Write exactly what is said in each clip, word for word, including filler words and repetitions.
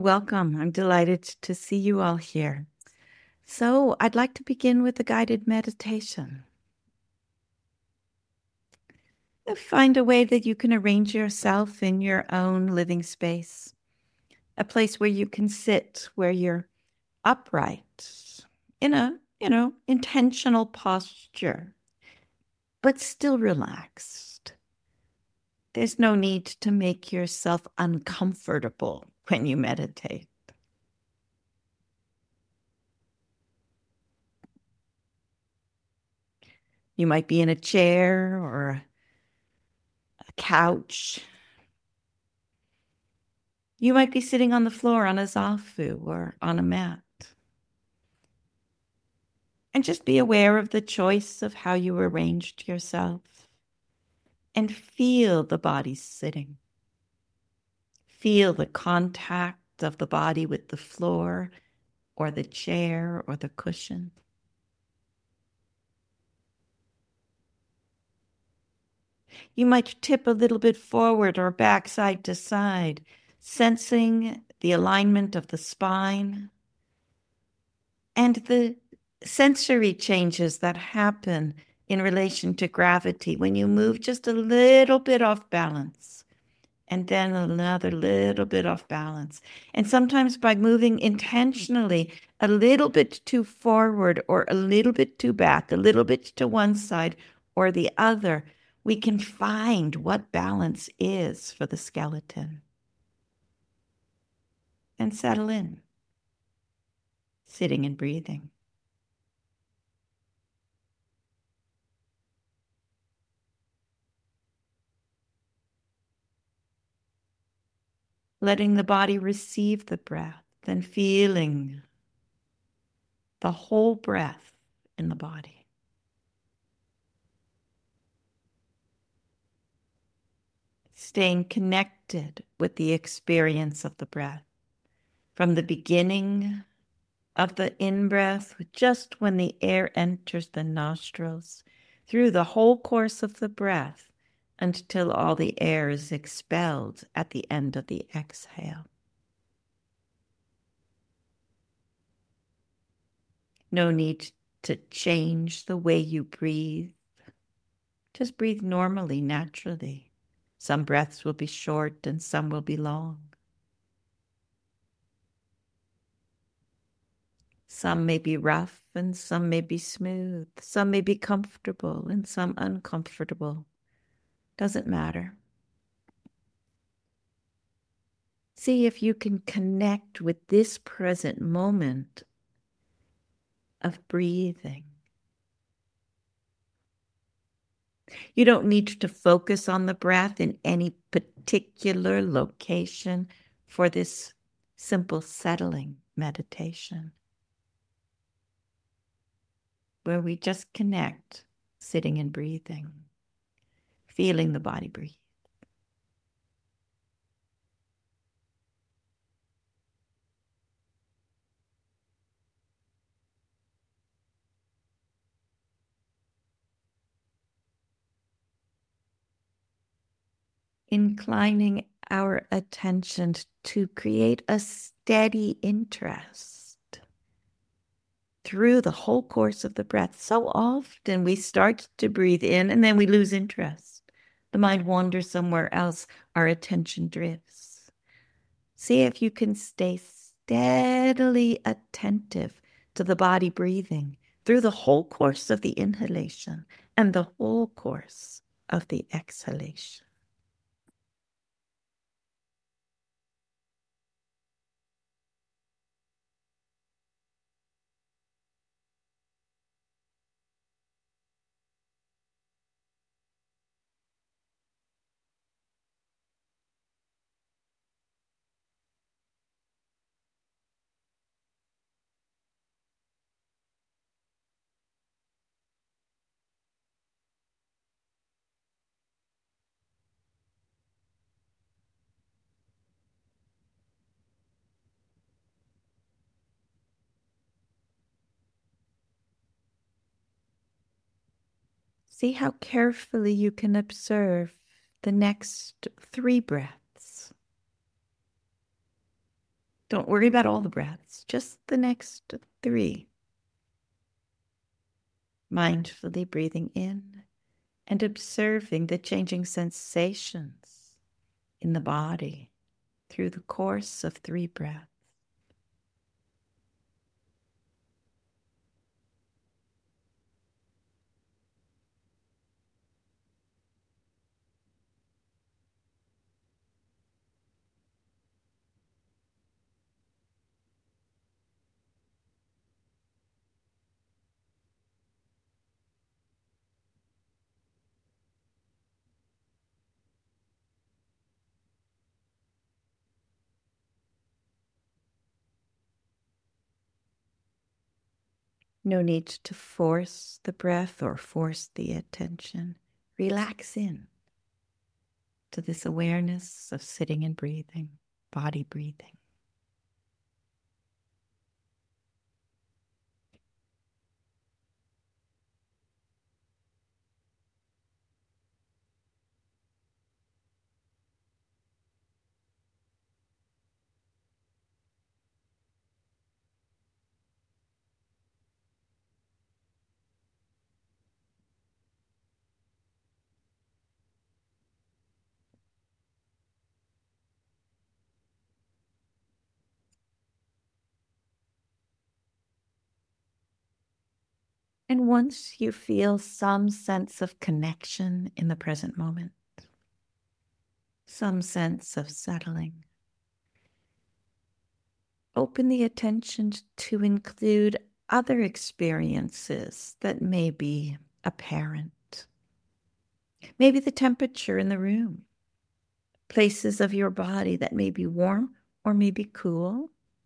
Welcome. I'm delighted to see you all here. So, I'd like to begin with a guided meditation. Find a way that you can arrange yourself in your own living space, a place where you can sit, where you're upright, in a, you know, intentional posture, but still relaxed. There's no need to make yourself uncomfortable when you meditate. You might be in a chair or a couch. You might be sitting on the floor on a zafu or on a mat. And just be aware of the choice of how you arranged yourself and feel the body sitting. Feel the contact of the body with the floor or the chair or the cushion. You might tip a little bit forward or back side to side, sensing the alignment of the spine and the sensory changes that happen in relation to gravity when you move just a little bit off balance and then another little bit off balance. And sometimes by moving intentionally a little bit too forward or a little bit too back, a little bit to one side or the other, we can find what balance is for the skeleton. And settle in, sitting and breathing. Letting the body receive the breath and feeling the whole breath in the body. Staying connected with the experience of the breath from the beginning of the in-breath, just when the air enters the nostrils, through the whole course of the breath until all the air is expelled at the end of the exhale. No need to change the way you breathe. Just breathe normally, naturally. Some breaths will be short and some will be long. Some may be rough and some may be smooth. Some may be comfortable and some uncomfortable. Doesn't matter. See if you can connect with this present moment of breathing. You don't need to focus on the breath in any particular location for this simple settling meditation, where we just connect, sitting and breathing, feeling the body breathe. Inclining our attention to create a steady interest through the whole course of the breath. So often we start to breathe in and then we lose interest. The mind wanders somewhere else. Our attention drifts. See if you can stay steadily attentive to the body breathing through the whole course of the inhalation and the whole course of the exhalation. See how carefully you can observe the next three breaths. Don't worry about all the breaths, just the next three. Mindfully breathing in and observing the changing sensations in the body through the course of three breaths. No need to force the breath or force the attention. Relax in to this awareness of sitting and breathing, body breathing. And once you feel some sense of connection in the present moment, some sense of settling, open the attention to include other experiences that may be apparent. Maybe the temperature in the room, places of your body that may be warm or may be cool.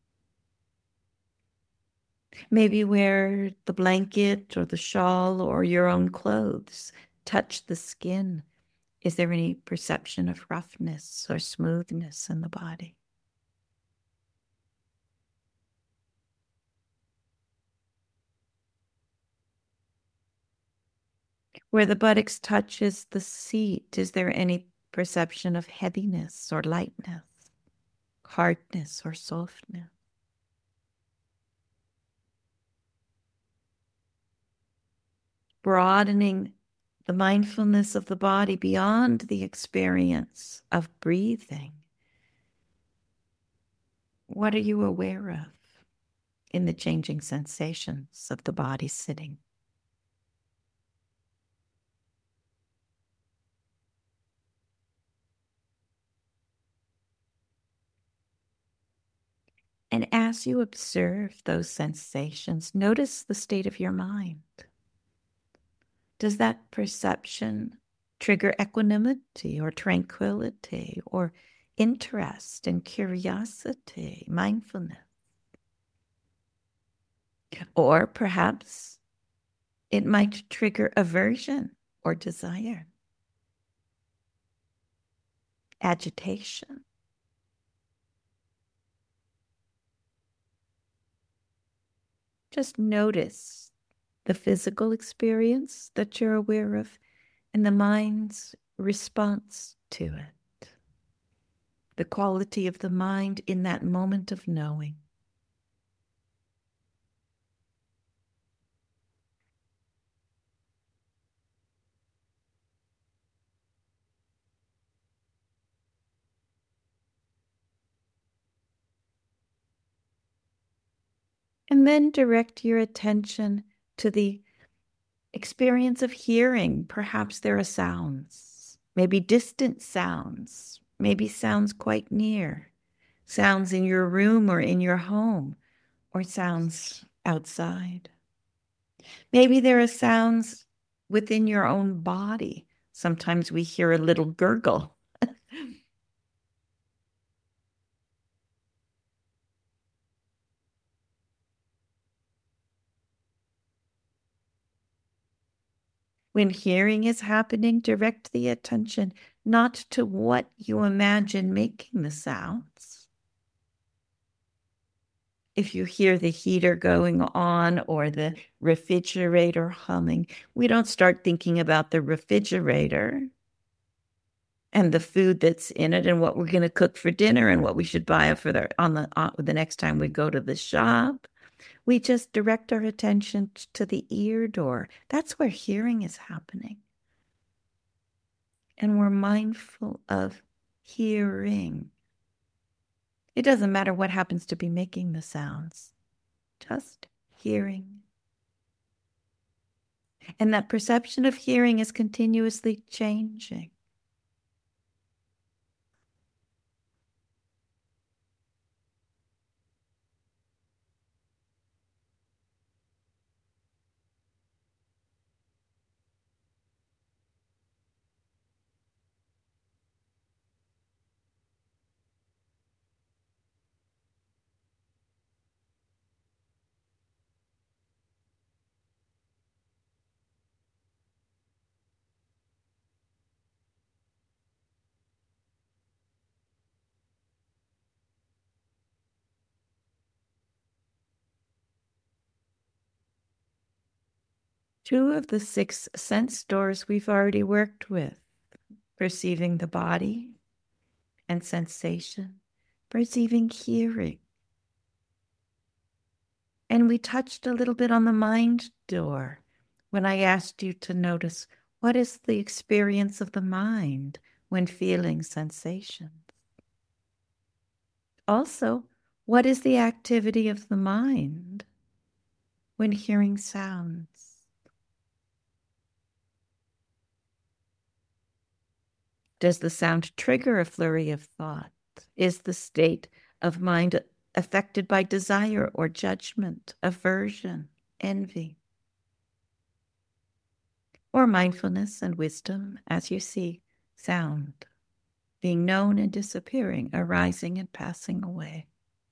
Maybe where the blanket or the shawl or your own clothes touch the skin. Is there any perception of roughness or smoothness in the body? Where the buttocks touches the seat, is there any perception of heaviness or lightness, hardness or softness? Broadening the mindfulness of the body beyond the experience of breathing. What are you aware of in the changing sensations of the body sitting? And as you observe those sensations, notice the state of your mind. Does that perception trigger equanimity or tranquility or interest and curiosity, mindfulness? Or perhaps it might trigger aversion or desire, agitation. Just notice the physical experience that you're aware of and the mind's response to it. The quality of the mind in that moment of knowing. And then direct your attention to the experience of hearing. Perhaps there are sounds, maybe distant sounds, maybe sounds quite near, sounds in your room or in your home, or sounds outside. Maybe there are sounds within your own body. Sometimes we hear a little gurgle. When hearing is happening, direct the attention not to what you imagine making the sounds. If you hear the heater going on or the refrigerator humming, we don't start thinking about the refrigerator and the food that's in it and what we're going to cook for dinner and what we should buy for the on the on, the next time we go to the shop. We just direct our attention to the ear door. That's where hearing is happening. And we're mindful of hearing. It doesn't matter what happens to be making the sounds, just hearing. And that perception of hearing is continuously changing. Two of the six sense doors we've already worked with: perceiving the body and sensation, perceiving hearing. And we touched a little bit on the mind door when I asked you to notice what is the experience of the mind when feeling sensations. Also, what is the activity of the mind when hearing sounds? Does the sound trigger a flurry of thought? Is the state of mind affected by desire or judgment, aversion, envy? Or mindfulness and wisdom as you see sound, being known and disappearing, arising and passing away?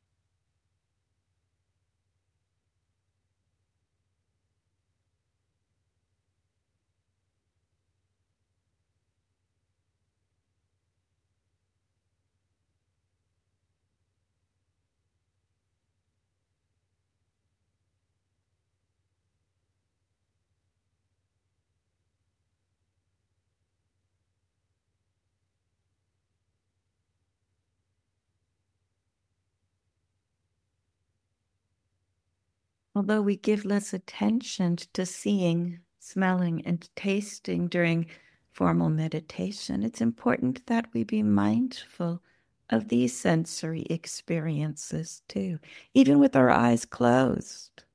Although we give less attention to seeing, smelling, and tasting during formal meditation, it's important that we be mindful of these sensory experiences too, even with our eyes closed.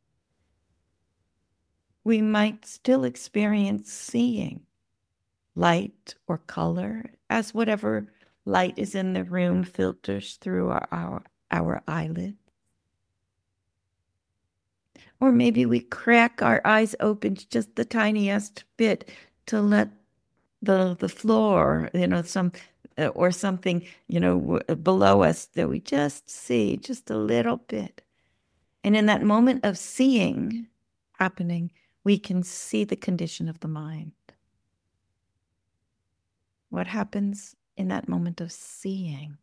We might still experience seeing light or color as whatever light is in the room filters through our, our, our eyelids. Or maybe we crack our eyes open just the tiniest bit to let the the floor, you know, some uh, or something, you know, w- below us that we just see just a little bit. And in that moment of seeing happening, we can see the condition of the mind. What happens in that moment of seeing?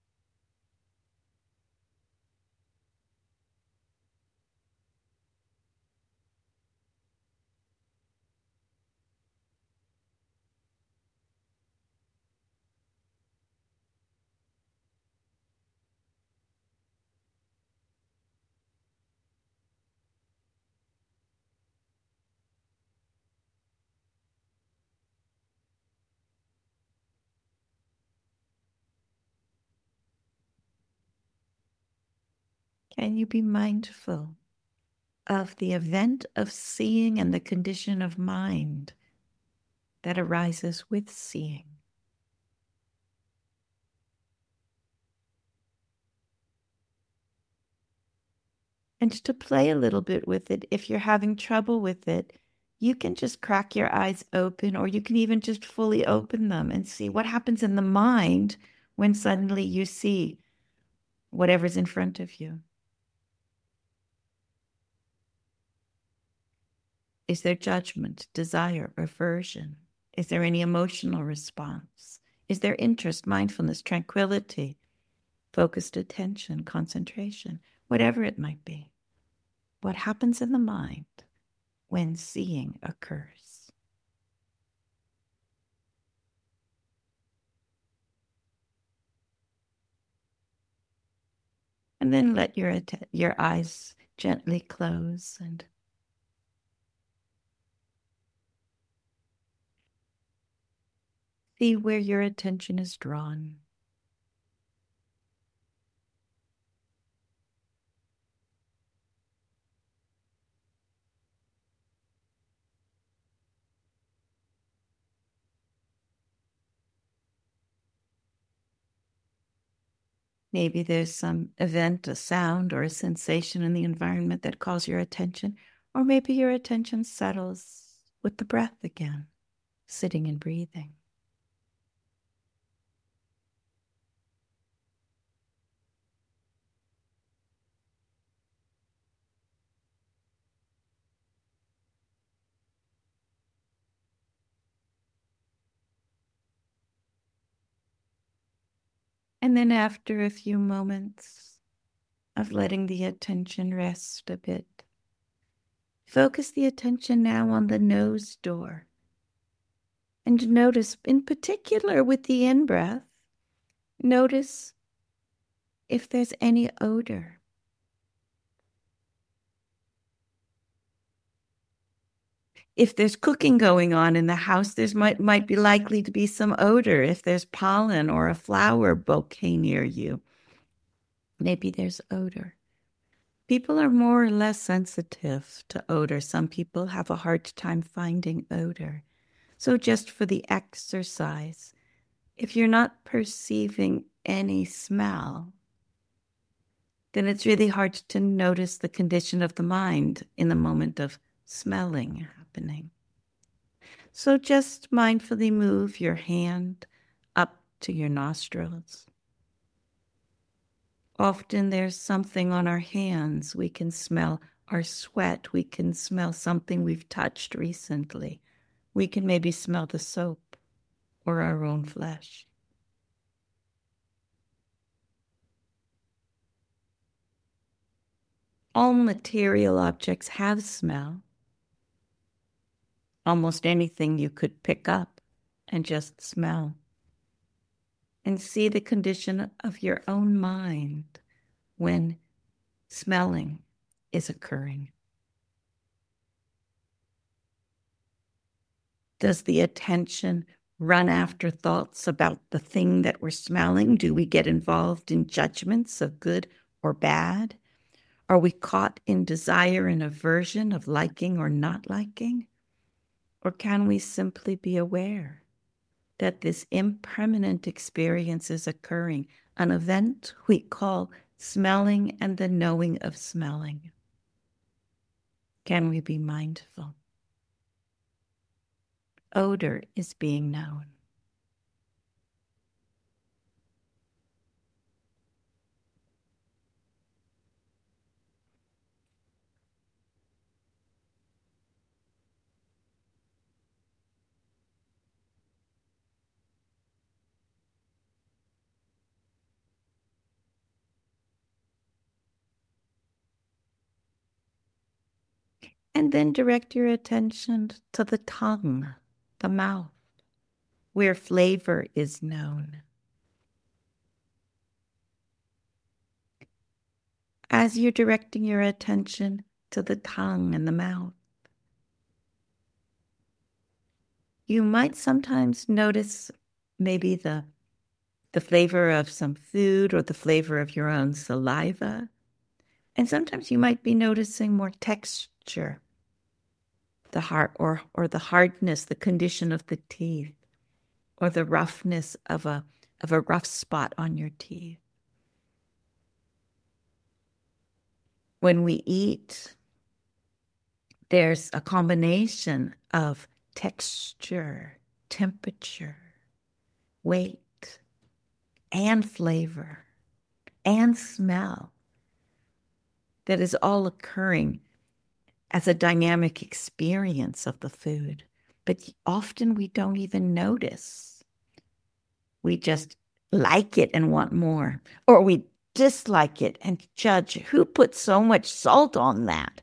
Can you be mindful of the event of seeing and the condition of mind that arises with seeing? And to play a little bit with it, if you're having trouble with it, you can just crack your eyes open, or you can even just fully open them and see what happens in the mind when suddenly you see whatever's in front of you. Is there judgment, desire, aversion? Is there any emotional response? Is there interest, mindfulness, tranquility, focused attention, concentration, whatever it might be? What happens in the mind when seeing occurs? And then let your, att- your eyes gently close and see where your attention is drawn. Maybe there's some event, a sound, or a sensation in the environment that calls your attention, or maybe your attention settles with the breath again, sitting and breathing. And then after a few moments of letting the attention rest a bit, focus the attention now on the nose door. And notice, in particular with the in-breath, notice if there's any odor. If there's cooking going on in the house, there's might, might be likely to be some odor. If there's pollen or a flower bouquet near you, maybe there's odor. People are more or less sensitive to odor. Some people have a hard time finding odor. So just for the exercise, if you're not perceiving any smell, then it's really hard to notice the condition of the mind in the moment of smelling happening. So just mindfully move your hand up to your nostrils. Often there's something on our hands. We can smell our sweat. We can smell something we've touched recently. We can maybe smell the soap or our own flesh. All material objects have smell. Almost anything you could pick up and just smell. And see the condition of your own mind when smelling is occurring. Does the attention run after thoughts about the thing that we're smelling? Do we get involved in judgments of good or bad? Are we caught in desire and aversion of liking or not liking? Or can we simply be aware that this impermanent experience is occurring, an event we call smelling and the knowing of smelling? Can we be mindful? Odor is being known. And then direct your attention to the tongue, the mouth, where flavor is known. As you're directing your attention to the tongue and the mouth, you might sometimes notice maybe the, the flavor of some food or the flavor of your own saliva. And sometimes you might be noticing more texture, the heart or, or the hardness, the condition of the teeth, or the roughness of a, of a rough spot on your teeth. When we eat, there's a combination of texture, temperature, weight, and flavor, and smell that is all occurring as a dynamic experience of the food. But often we don't even notice. We just like it and want more, or we dislike it and judge who put so much salt on that.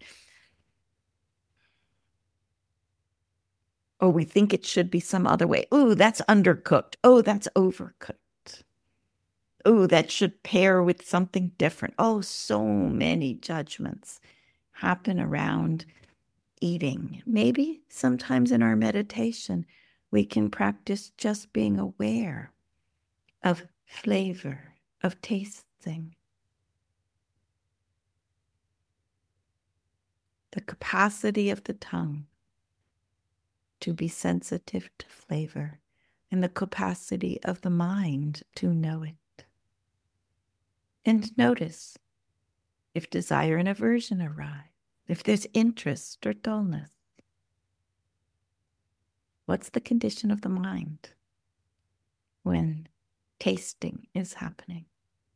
Or we think it should be some other way. Ooh, that's undercooked. Oh, that's overcooked. oh, that should pair with something different. Oh, so many judgments happen around eating. Maybe sometimes in our meditation, we can practice just being aware of flavor, of tasting. The capacity of the tongue to be sensitive to flavor, and the capacity of the mind to know it. And notice if desire and aversion arise, if there's interest or dullness. What's the condition of the mind when tasting is happening?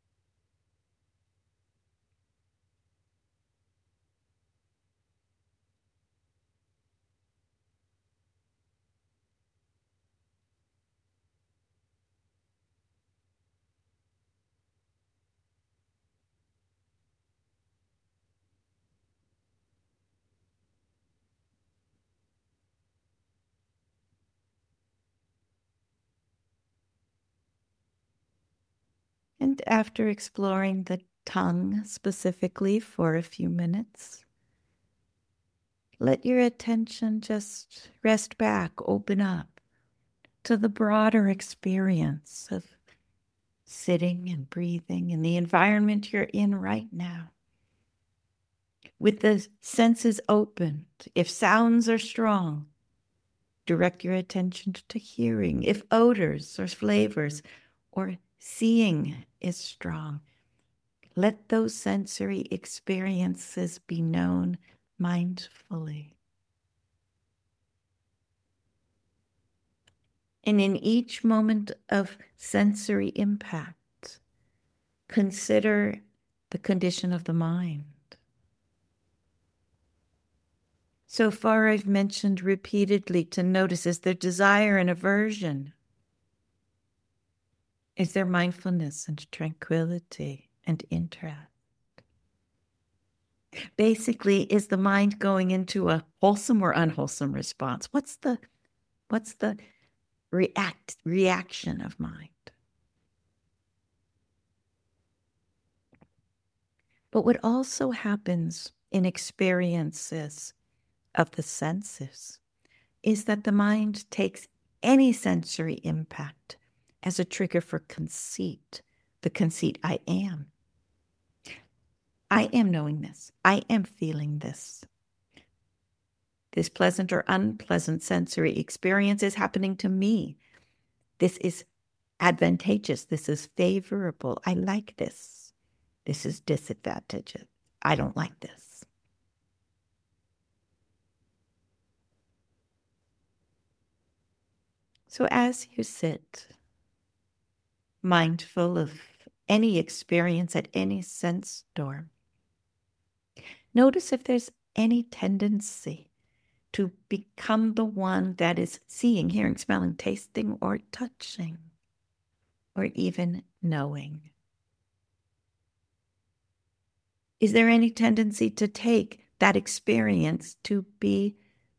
And after exploring the tongue specifically for a few minutes, let your attention just rest back, open up to the broader experience of sitting and breathing in the environment you're in right now. With the senses opened, if sounds are strong, direct your attention to hearing. If odors or flavors or seeing is strong, let those sensory experiences be known mindfully. And in each moment of sensory impact, consider the condition of the mind. So far, I've mentioned repeatedly to notice, is there desire and aversion? Is there mindfulness and tranquility and interest? Basically, is the mind going into a wholesome or unwholesome response? What's the what's the react reaction of mind? But what also happens in experiences of the senses is that the mind takes any sensory impact as a trigger for conceit, the conceit I am. I am knowing this. I am feeling this. This pleasant or unpleasant sensory experience is happening to me. This is advantageous. This is favorable. I like this. This is disadvantageous. I don't like this. So as you sit, mindful of any experience at any sense door, notice if there's any tendency to become the one that is seeing, hearing, smelling, tasting, or touching, or even knowing. Is there any tendency to take that experience to be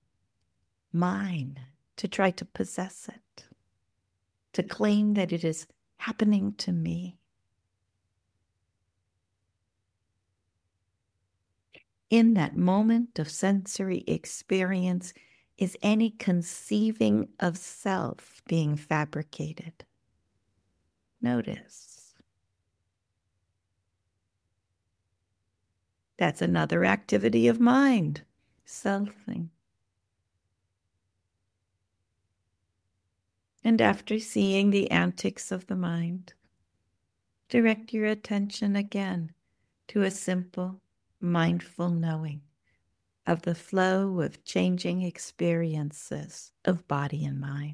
mine, to try to possess it, to claim that it is happening to me? In that moment of sensory experience, is any conceiving of self being fabricated? Notice. That's another activity of mind, selfing. And after seeing the antics of the mind, direct your attention again to a simple, mindful knowing of the flow of changing experiences of body and mind.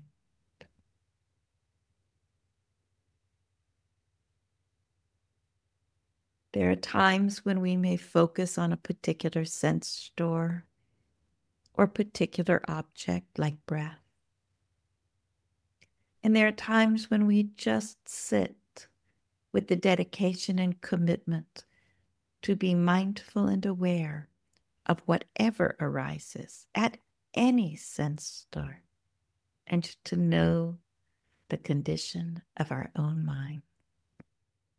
There are times when we may focus on a particular sense store or particular object like breath. And there are times when we just sit with the dedication and commitment to be mindful and aware of whatever arises at any sense store, and to know the condition of our own mind.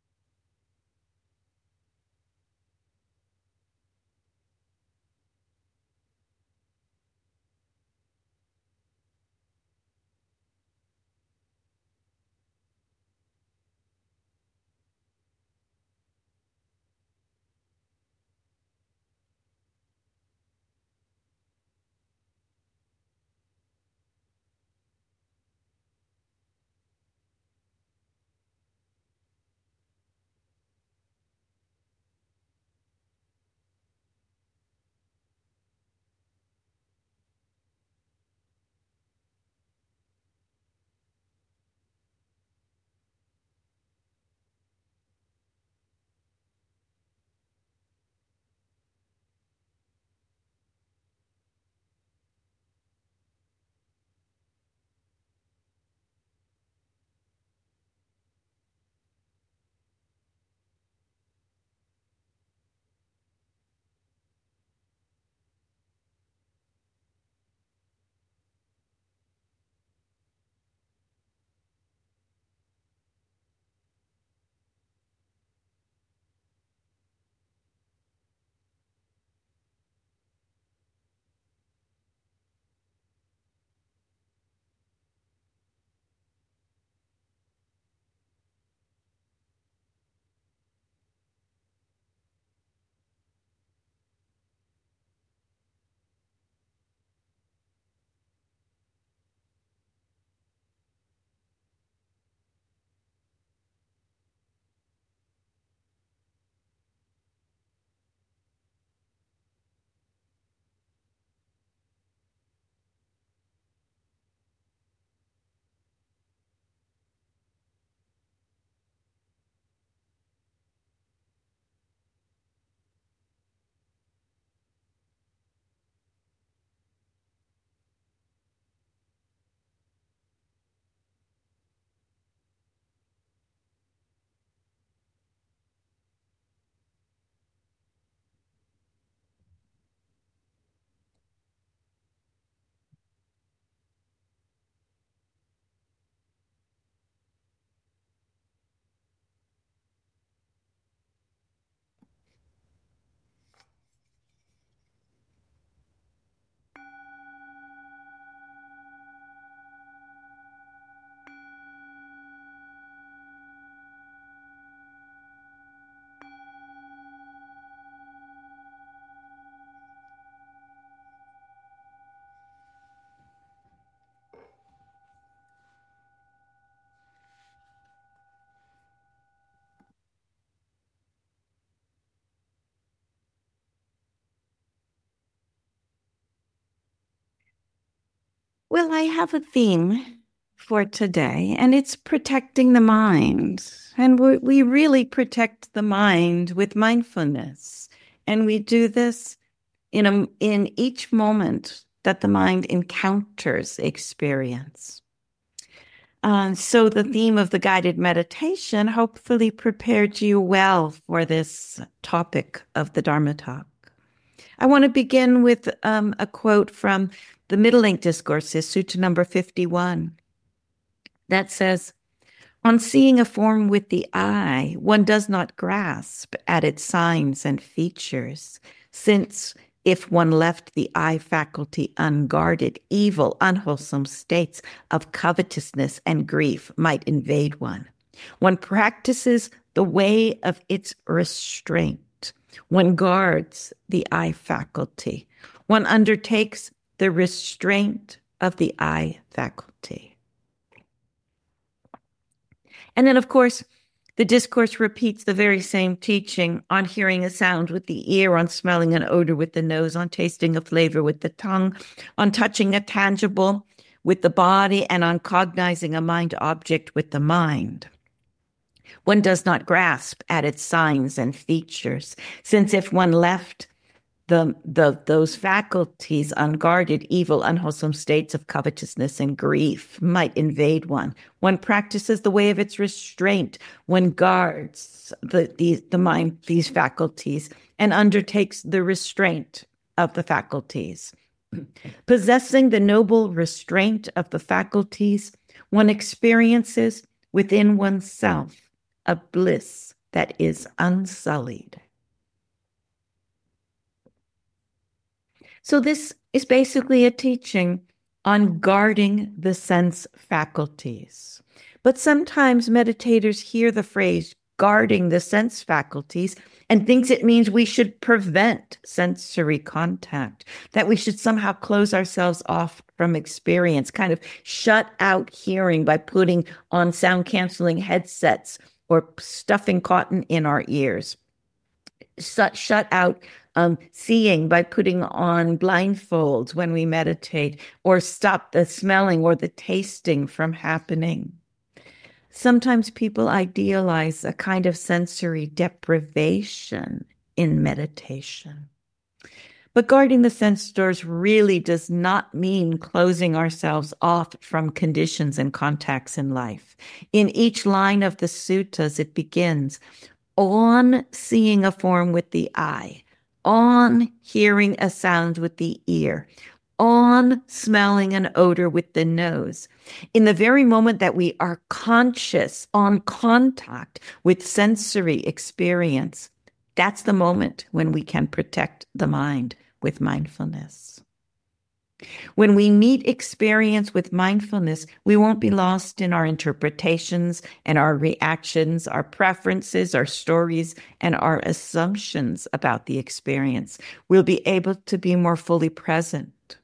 Well, I have a theme for today, and it's protecting the mind. And we, we really protect the mind with mindfulness. And we do this in, a, in each moment that the mind encounters experience. Uh, so the theme of the guided meditation hopefully prepared you well for this topic of the Dharma talk. I want to begin with um, a quote from the Middle Length Discourses, Sutta number fifty-one, that says, "On seeing a form with the eye, one does not grasp at its signs and features, since if one left the eye faculty unguarded, evil, unwholesome states of covetousness and grief might invade one. One practices the way of its restraint. One guards the eye faculty. One undertakes the restraint of the eye faculty." And then, of course, the discourse repeats the very same teaching on hearing a sound with the ear, on smelling an odor with the nose, on tasting a flavor with the tongue, on touching a tangible with the body, and on cognizing a mind object with the mind. One does not grasp at its signs and features, since if one left the, the those faculties unguarded, evil, unwholesome states of covetousness and grief might invade one. One practices the way of its restraint. One guards the, the, the mind, these faculties, and undertakes the restraint of the faculties. Possessing the noble restraint of the faculties, one experiences within oneself a bliss that is unsullied. So this is basically a teaching on guarding the sense faculties. But sometimes meditators hear the phrase guarding the sense faculties and thinks it means we should prevent sensory contact, that we should somehow close ourselves off from experience, kind of shut out hearing by putting on sound-canceling headsets or stuffing cotton in our ears. Shut, shut out um, seeing by putting on blindfolds when we meditate, or stop the smelling or the tasting from happening. Sometimes people idealize a kind of sensory deprivation in meditation. But guarding the sense doors really does not mean closing ourselves off from conditions and contacts in life. In each line of the suttas, it begins, on seeing a form with the eye, on hearing a sound with the ear, on smelling an odor with the nose. In the very moment that we are conscious, on contact with sensory experience, that's the moment when we can protect the mind with mindfulness. When we meet experience with mindfulness, we won't be lost in our interpretations and our reactions, our preferences, our stories, and our assumptions about the experience. We'll be able to be more fully present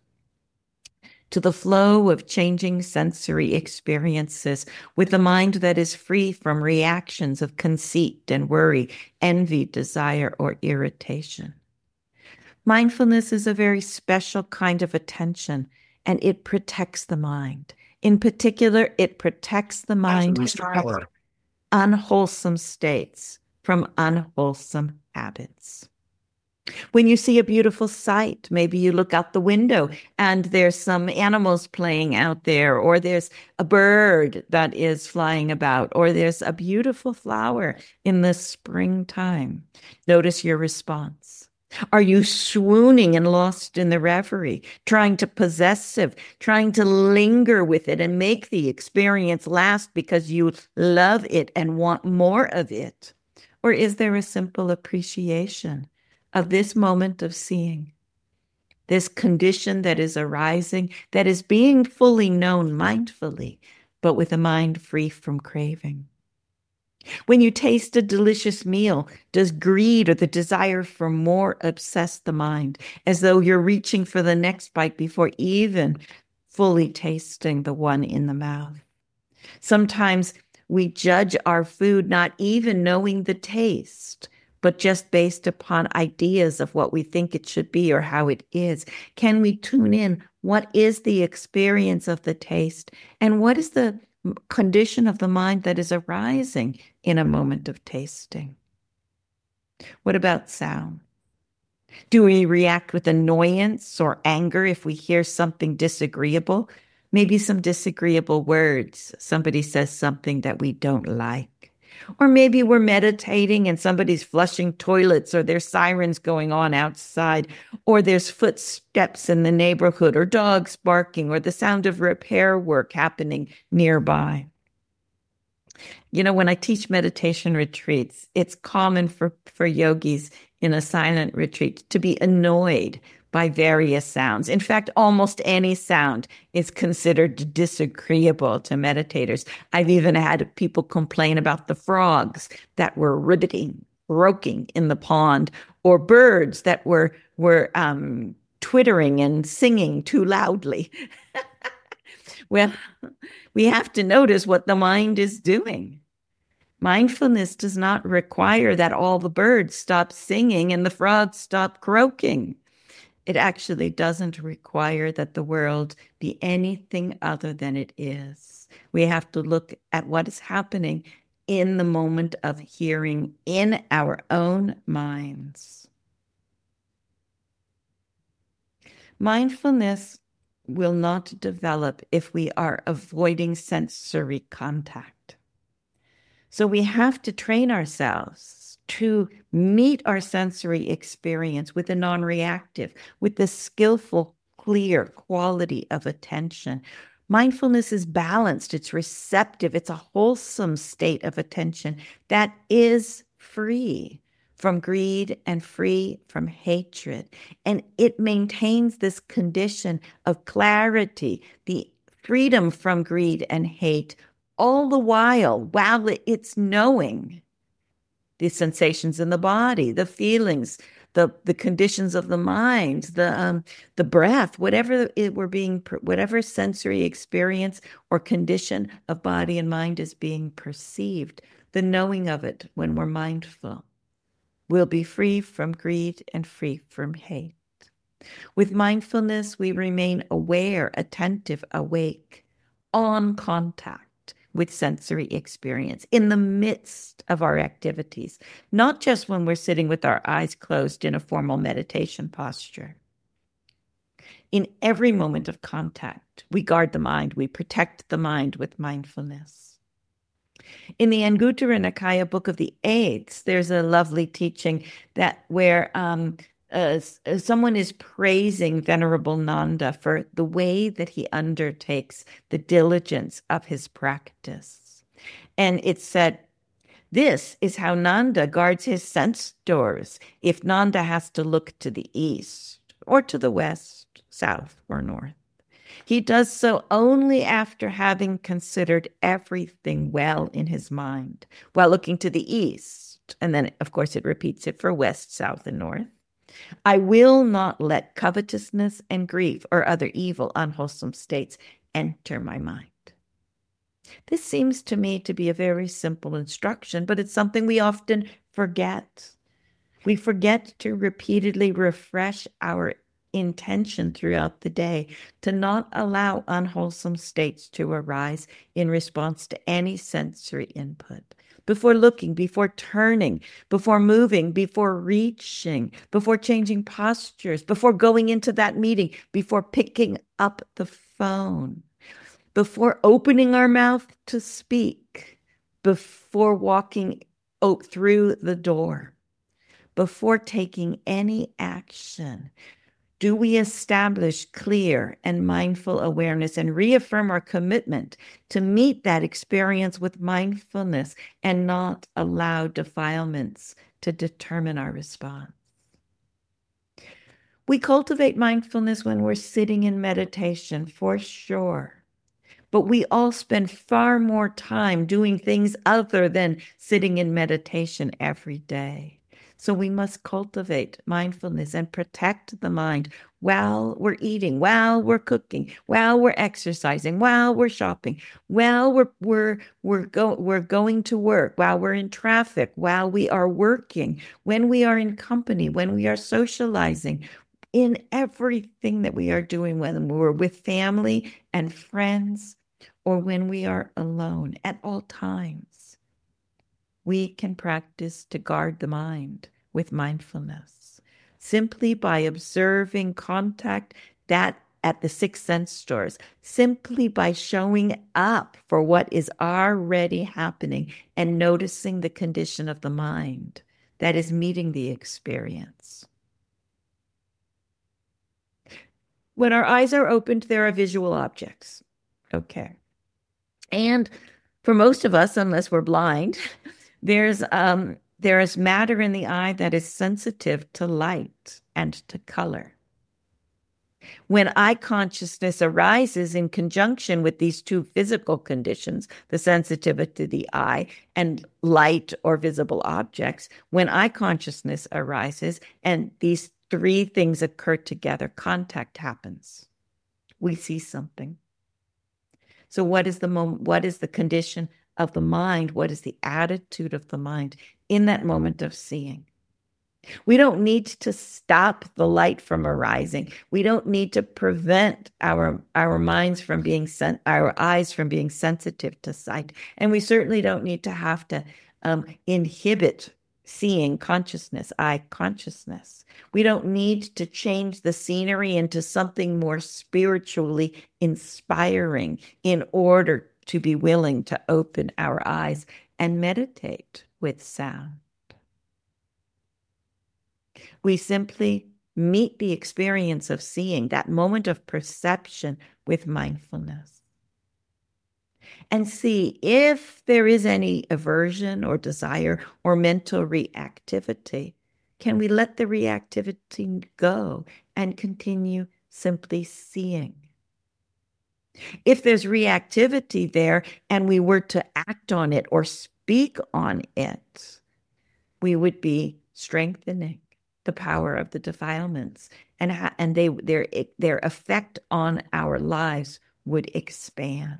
to the flow of changing sensory experiences with a mind that is free from reactions of conceit and worry, envy, desire, or irritation. Mindfulness is a very special kind of attention, and it protects the mind. In particular, it protects the mind from unwholesome states, from unwholesome habits. When you see a beautiful sight, maybe you look out the window and there's some animals playing out there, or there's a bird that is flying about, or there's a beautiful flower in the springtime. Notice your response. Are you swooning and lost in the reverie, trying to possessive, trying to linger with it and make the experience last because you love it and want more of it? Or is there a simple appreciation of this moment of seeing, this condition that is arising, that is being fully known mindfully, but with a mind free from craving? When you taste a delicious meal, does greed or the desire for more obsess the mind, as though you're reaching for the next bite before even fully tasting the one in the mouth? Sometimes we judge our food not even knowing the taste, but just based upon ideas of what we think it should be or how it is? Can we tune in? What is the experience of the taste? And what is the condition of the mind that is arising in a moment of tasting? What about sound? Do we react with annoyance or anger if we hear something disagreeable? Maybe some disagreeable words. Somebody says something that we don't like. Or maybe we're meditating and somebody's flushing toilets, or there's sirens going on outside, or there's footsteps in the neighborhood, or dogs barking, or the sound of repair work happening nearby. You know, when I teach meditation retreats, it's common for, for yogis in a silent retreat to be annoyed by various sounds. In fact, almost any sound is considered disagreeable to meditators. I've even had people complain about the frogs that were ribbiting, croaking in the pond, or birds that were, were um, twittering and singing too loudly. Well, we have to notice what the mind is doing. Mindfulness does not require that all the birds stop singing and the frogs stop croaking. It actually doesn't require that the world be anything other than it is. We have to look at what is happening in the moment of hearing in our own minds. Mindfulness will not develop if we are avoiding sensory contact. So we have to train ourselves to meet our sensory experience with a non-reactive, with the skillful, clear quality of attention. Mindfulness is balanced, it's receptive, it's a wholesome state of attention that is free from greed and free from hatred. And it maintains this condition of clarity, the freedom from greed and hate, all the while, while it's knowing the sensations in the body, the feelings, the, the conditions of the mind, the um, the breath, whatever it we're being, whatever sensory experience or condition of body and mind is being perceived, the knowing of it when we're mindful will be free from greed and free from hate. With mindfulness, we remain aware, attentive, awake, on contact with sensory experience in the midst of our activities, not just when we're sitting with our eyes closed in a formal meditation posture. In every moment of contact, we guard the mind, we protect the mind with mindfulness. In the Anguttara Nikaya Book of the Eights, there's a lovely teaching that where um, uh, someone is praising Venerable Nanda for the way that he undertakes the diligence of his practice. And it said, this is how Nanda guards his sense doors if Nanda has to look to the east or to the west, south, or north. He does so only after having considered everything well in his mind, while looking to the east. And then, of course, it repeats it for west, south, and north. I will not let covetousness and grief or other evil, unwholesome states enter my mind. This seems to me to be a very simple instruction, but it's something we often forget. We forget to repeatedly refresh our intention throughout the day to not allow unwholesome states to arise in response to any sensory input. Before looking, before turning, before moving, before reaching, before changing postures, before going into that meeting, before picking up the phone, before opening our mouth to speak, before walking through the door, before taking any action, do we establish clear and mindful awareness and reaffirm our commitment to meet that experience with mindfulness and not allow defilements to determine our response? We cultivate mindfulness when we're sitting in meditation, for sure. But we all spend far more time doing things other than sitting in meditation every day. So we must cultivate mindfulness and protect the mind while we're eating, while we're cooking, while we're exercising, while we're shopping, while we're we're we're go we're going to work, while we're in traffic, while we are working, when we are in company, when we are socializing, in everything that we are doing, when we're with family and friends, or when we are alone, at all times. We can practice to guard the mind with mindfulness simply by observing contact that at the six sense stores, simply by showing up for what is already happening and noticing the condition of the mind that is meeting the experience. When our eyes are opened, there are visual objects. Okay. And for most of us, unless we're blind, there's um, there is matter in the eye that is sensitive to light and to color. When eye consciousness arises in conjunction with these two physical conditions, the sensitivity to the eye and light or visible objects, when eye consciousness arises and these three things occur together, contact happens. We see something. So what is the moment? What is the condition of the mind? What is the attitude of the mind in that moment of seeing? We don't need to stop the light from arising. We don't need to prevent our our minds from being sen- our eyes from being sensitive to sight, and we certainly don't need to have to um, inhibit seeing consciousness, eye consciousness. We don't need to change the scenery into something more spiritually inspiring in order to be willing to open our eyes and meditate with sound. We simply meet the experience of seeing, that moment of perception, with mindfulness. And see if there is any aversion or desire or mental reactivity. Can we let the reactivity go and continue simply seeing? If there's reactivity there and we were to act on it or speak on it, we would be strengthening the power of the defilements, and ha- and they their their effect on our lives would expand.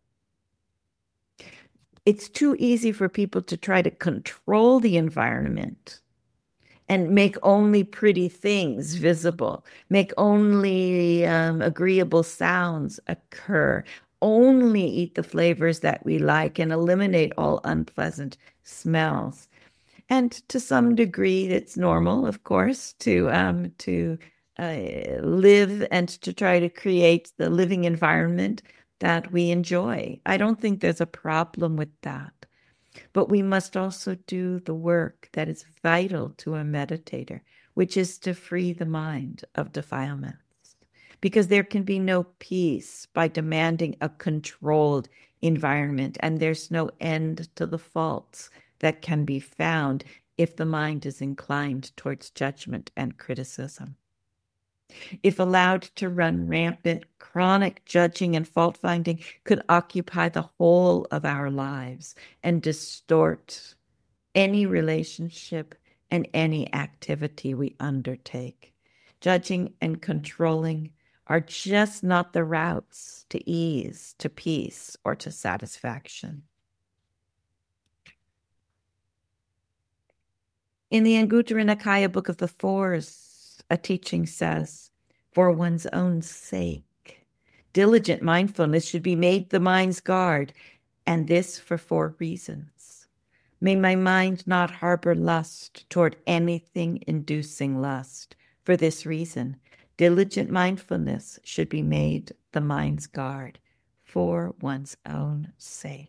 It's too easy for people to try to control the environment and make only pretty things visible, make only um, agreeable sounds occur, only eat the flavors that we like, and eliminate all unpleasant smells. And to some degree, it's normal, of course, to um, to uh, live and to try to create the living environment that we enjoy. I don't think there's a problem with that. But we must also do the work that is vital to a meditator, which is to free the mind of defilements. Because there can be no peace by demanding a controlled environment, and there's no end to the faults that can be found if the mind is inclined towards judgment and criticism. If allowed to run rampant, chronic judging and fault finding could occupy the whole of our lives and distort any relationship and any activity we undertake. Judging and controlling are just not the routes to ease, to peace, or to satisfaction. In the Anguttara Nikaya Book of the Fours, a teaching says, for one's own sake, diligent mindfulness should be made the mind's guard, and this for four reasons. May my mind not harbor lust toward anything inducing lust. For this reason, diligent mindfulness should be made the mind's guard for one's own sake.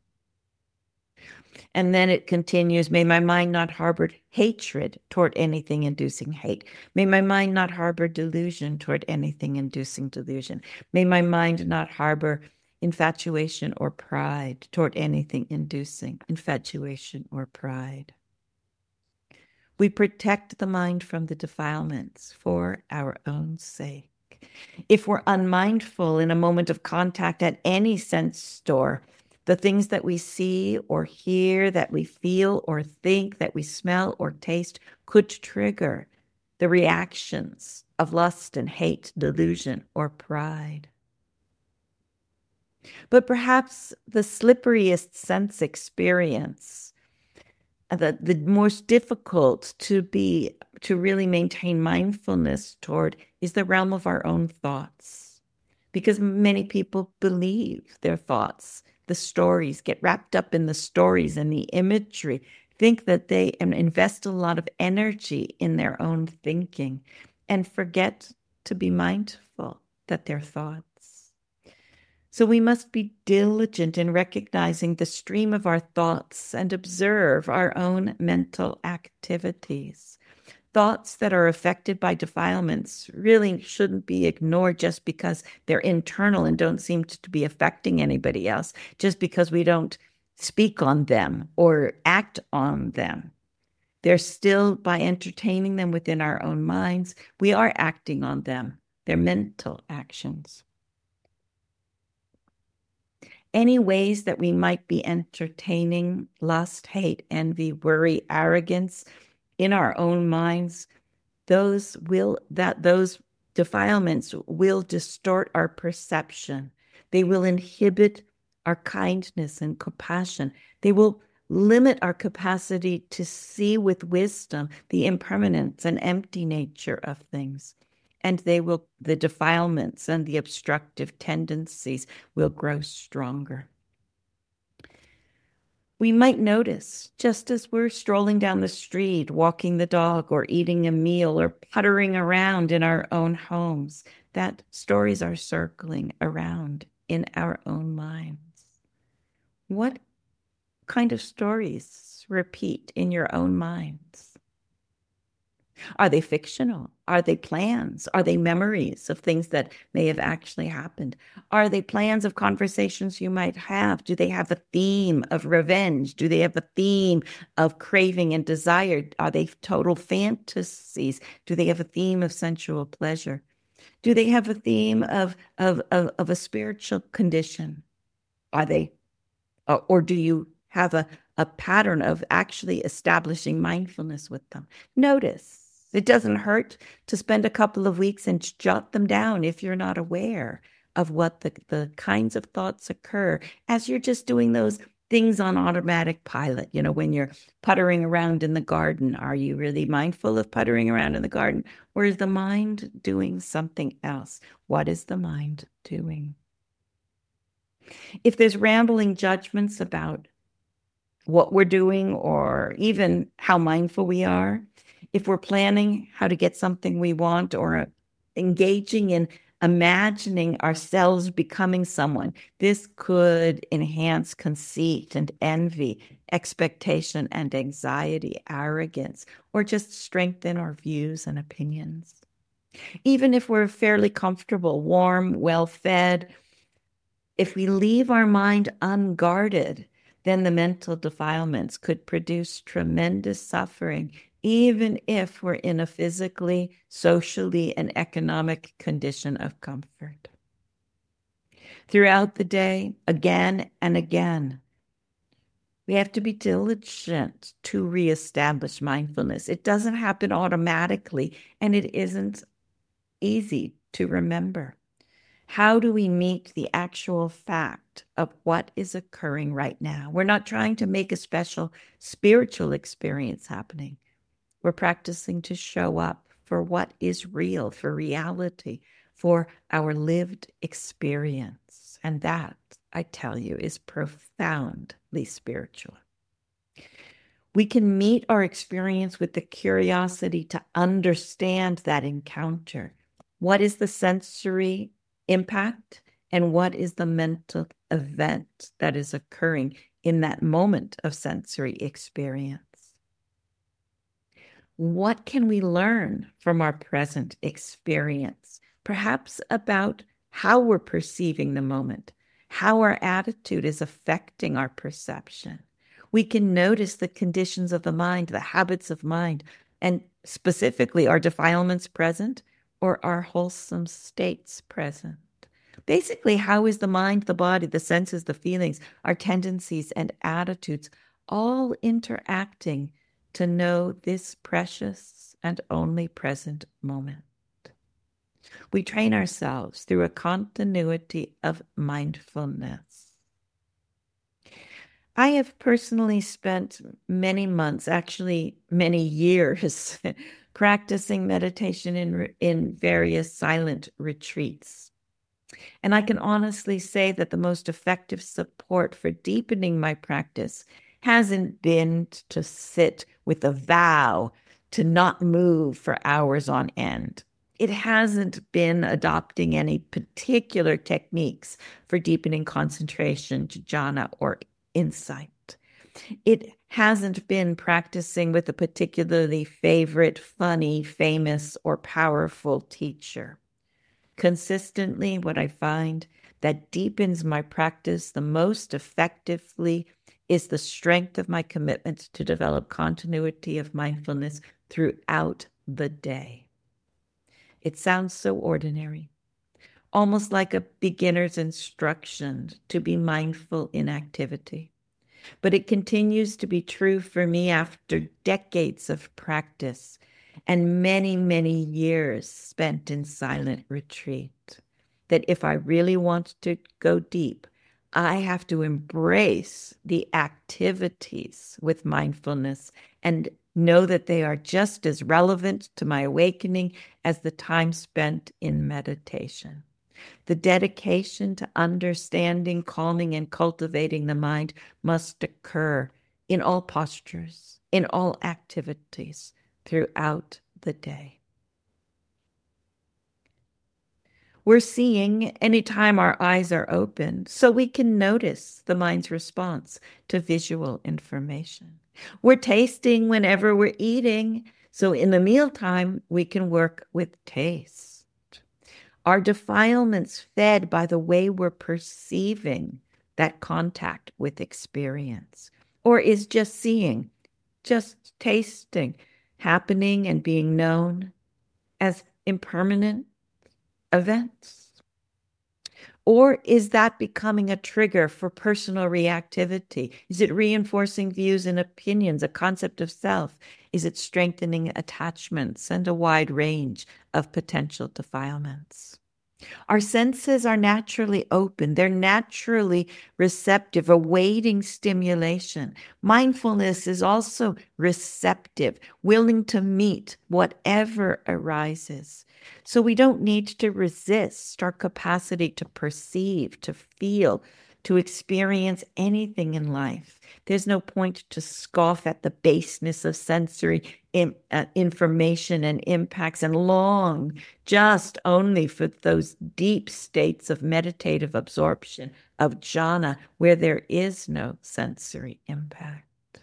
And then it continues, may my mind not harbor hatred toward anything inducing hate. May my mind not harbor delusion toward anything inducing delusion. May my mind not harbor infatuation or pride toward anything inducing infatuation or pride. We protect the mind from the defilements for our own sake. If we're unmindful in a moment of contact at any sense store, The things that we see or hear, that we feel or think, that we smell or taste could trigger the reactions of lust and hate, delusion, or pride. But perhaps the slipperiest sense experience, the, the most difficult to be, to really maintain mindfulness toward, is the realm of our own thoughts. Because many people believe their thoughts, the stories, get wrapped up in the stories and the imagery, think that they invest a lot of energy in their own thinking and forget to be mindful that they're thoughts. So we must be diligent in recognizing the stream of our thoughts and observe our own mental activities. Thoughts that are affected by defilements really shouldn't be ignored just because they're internal and don't seem to be affecting anybody else, just because we don't speak on them or act on them. They're still, by entertaining them within our own minds, we are acting on them. They're mental actions. Any ways that we might be entertaining lust, hate, envy, worry, arrogance in our own minds, those will that those defilements will distort our perception. They will inhibit our kindness and compassion. They will limit our capacity to see with wisdom the impermanence and empty nature of things. And they will, the defilements and the obstructive tendencies will grow stronger. We might notice, just as we're strolling down the street, walking the dog, or eating a meal, or puttering around in our own homes, that stories are circling around in our own minds. What kind of stories repeat in your own minds? Are they fictional? Are they plans? Are they memories of things that may have actually happened? Are they plans of conversations you might have? Do they have a theme of revenge? Do they have a theme of craving and desire? Are they total fantasies? Do they have a theme of sensual pleasure? Do they have a theme of, of, of, of a spiritual condition? Are they, or, or do you have a, a pattern of actually establishing mindfulness with them? Notice. It doesn't hurt to spend a couple of weeks and jot them down if you're not aware of what the, the kinds of thoughts occur as you're just doing those things on automatic pilot. You know, when you're puttering around in the garden, are you really mindful of puttering around in the garden? Or is the mind doing something else? What is the mind doing? If there's rambling judgments about what we're doing or even how mindful we are, if we're planning how to get something we want or engaging in imagining ourselves becoming someone, this could enhance conceit and envy, expectation and anxiety, arrogance, or just strengthen our views and opinions. Even if we're fairly comfortable, warm, well-fed, if we leave our mind unguarded, then the mental defilements could produce tremendous suffering, even if we're in a physically, socially, and economic condition of comfort. Throughout the day, again and again, we have to be diligent to reestablish mindfulness. It doesn't happen automatically, and it isn't easy to remember. How do we meet the actual fact of what is occurring right now? We're not trying to make a special spiritual experience happening. We're practicing to show up for what is real, for reality, for our lived experience. And that, I tell you, is profoundly spiritual. We can meet our experience with the curiosity to understand that encounter. What is the sensory impact and what is the mental event that is occurring in that moment of sensory experience? What can we learn from our present experience? Perhaps about how we're perceiving the moment, how our attitude is affecting our perception. We can notice the conditions of the mind, the habits of mind, and specifically, are defilements present or are wholesome states present? Basically, how is the mind, the body, the senses, the feelings, our tendencies and attitudes all interacting to know this precious and only present moment? We train ourselves through a continuity of mindfulness. I have personally spent many months, actually many years, practicing meditation in, in various silent retreats. And I can honestly say that the most effective support for deepening my practice hasn't been to sit with a vow to not move for hours on end. It hasn't been adopting any particular techniques for deepening concentration, jhana, or insight. It hasn't been practicing with a particularly favorite, funny, famous, or powerful teacher. Consistently, what I find that deepens my practice the most effectively is the strength of my commitment to develop continuity of mindfulness throughout the day. It sounds so ordinary, almost like a beginner's instruction to be mindful in activity. But it continues to be true for me after decades of practice and many, many years spent in silent retreat, that if I really want to go deep, I have to embrace the activities with mindfulness and know that they are just as relevant to my awakening as the time spent in meditation. The dedication to understanding, calming, and cultivating the mind must occur in all postures, in all activities, throughout the day. We're seeing anytime our eyes are open, so we can notice the mind's response to visual information. We're tasting whenever we're eating, so in the mealtime, we can work with taste. Are defilements fed by the way we're perceiving that contact with experience? Or is just seeing, just tasting, happening and being known as impermanent events? Or is that becoming a trigger for personal reactivity? Is it reinforcing views and opinions, a concept of self? Is it strengthening attachments and a wide range of potential defilements? Our senses are naturally open. They're naturally receptive, awaiting stimulation. Mindfulness is also receptive, willing to meet whatever arises. So we don't need to resist our capacity to perceive, to feel, to experience anything in life. There's no point to scoff at the baseness of sensory in, uh, information and impacts and long just only for those deep states of meditative absorption, of jhana, where there is no sensory impact.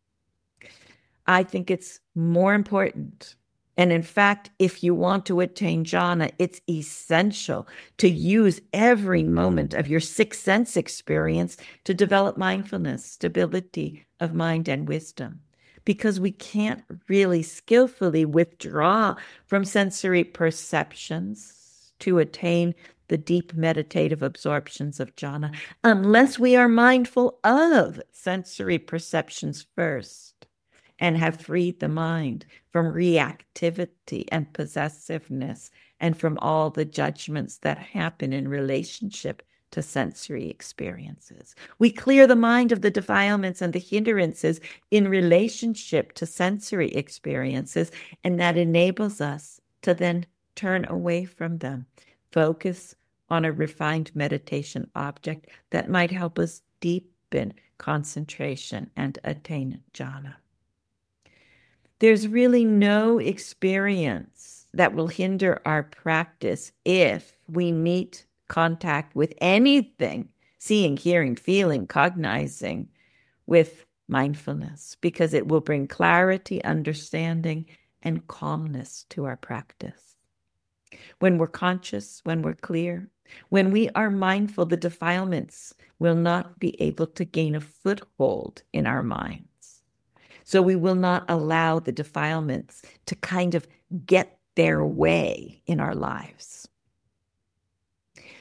I think it's more important. And in fact, if you want to attain jhana, it's essential to use every moment of your sixth sense experience to develop mindfulness, stability of mind, and wisdom. Because we can't really skillfully withdraw from sensory perceptions to attain the deep meditative absorptions of jhana unless we are mindful of sensory perceptions first and have freed the mind from reactivity and possessiveness and from all the judgments that happen in relationship to sensory experiences. We clear the mind of the defilements and the hindrances in relationship to sensory experiences, and that enables us to then turn away from them, focus on a refined meditation object that might help us deepen concentration and attain jhana. There's really no experience that will hinder our practice if we meet contact with anything, seeing, hearing, feeling, cognizing, with mindfulness, because it will bring clarity, understanding, and calmness to our practice. When we're conscious, when we're clear, when we are mindful, the defilements will not be able to gain a foothold in our minds. So we will not allow the defilements to kind of get their way in our lives.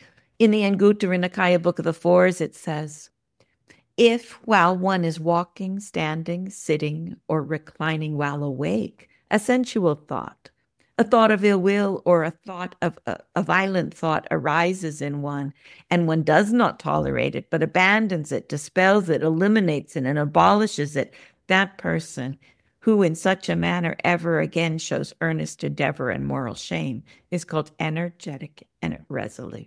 In the Anguttara Nikaya Book of the Fours, it says, if while one is walking, standing, sitting, or reclining while awake, a sensual thought, a thought of ill will, or a thought of a, a violent thought arises in one, and one does not tolerate it, but abandons it, dispels it, eliminates it, and abolishes it, that person who in such a manner ever again shows earnest endeavor and moral shame is called energetic and resolute.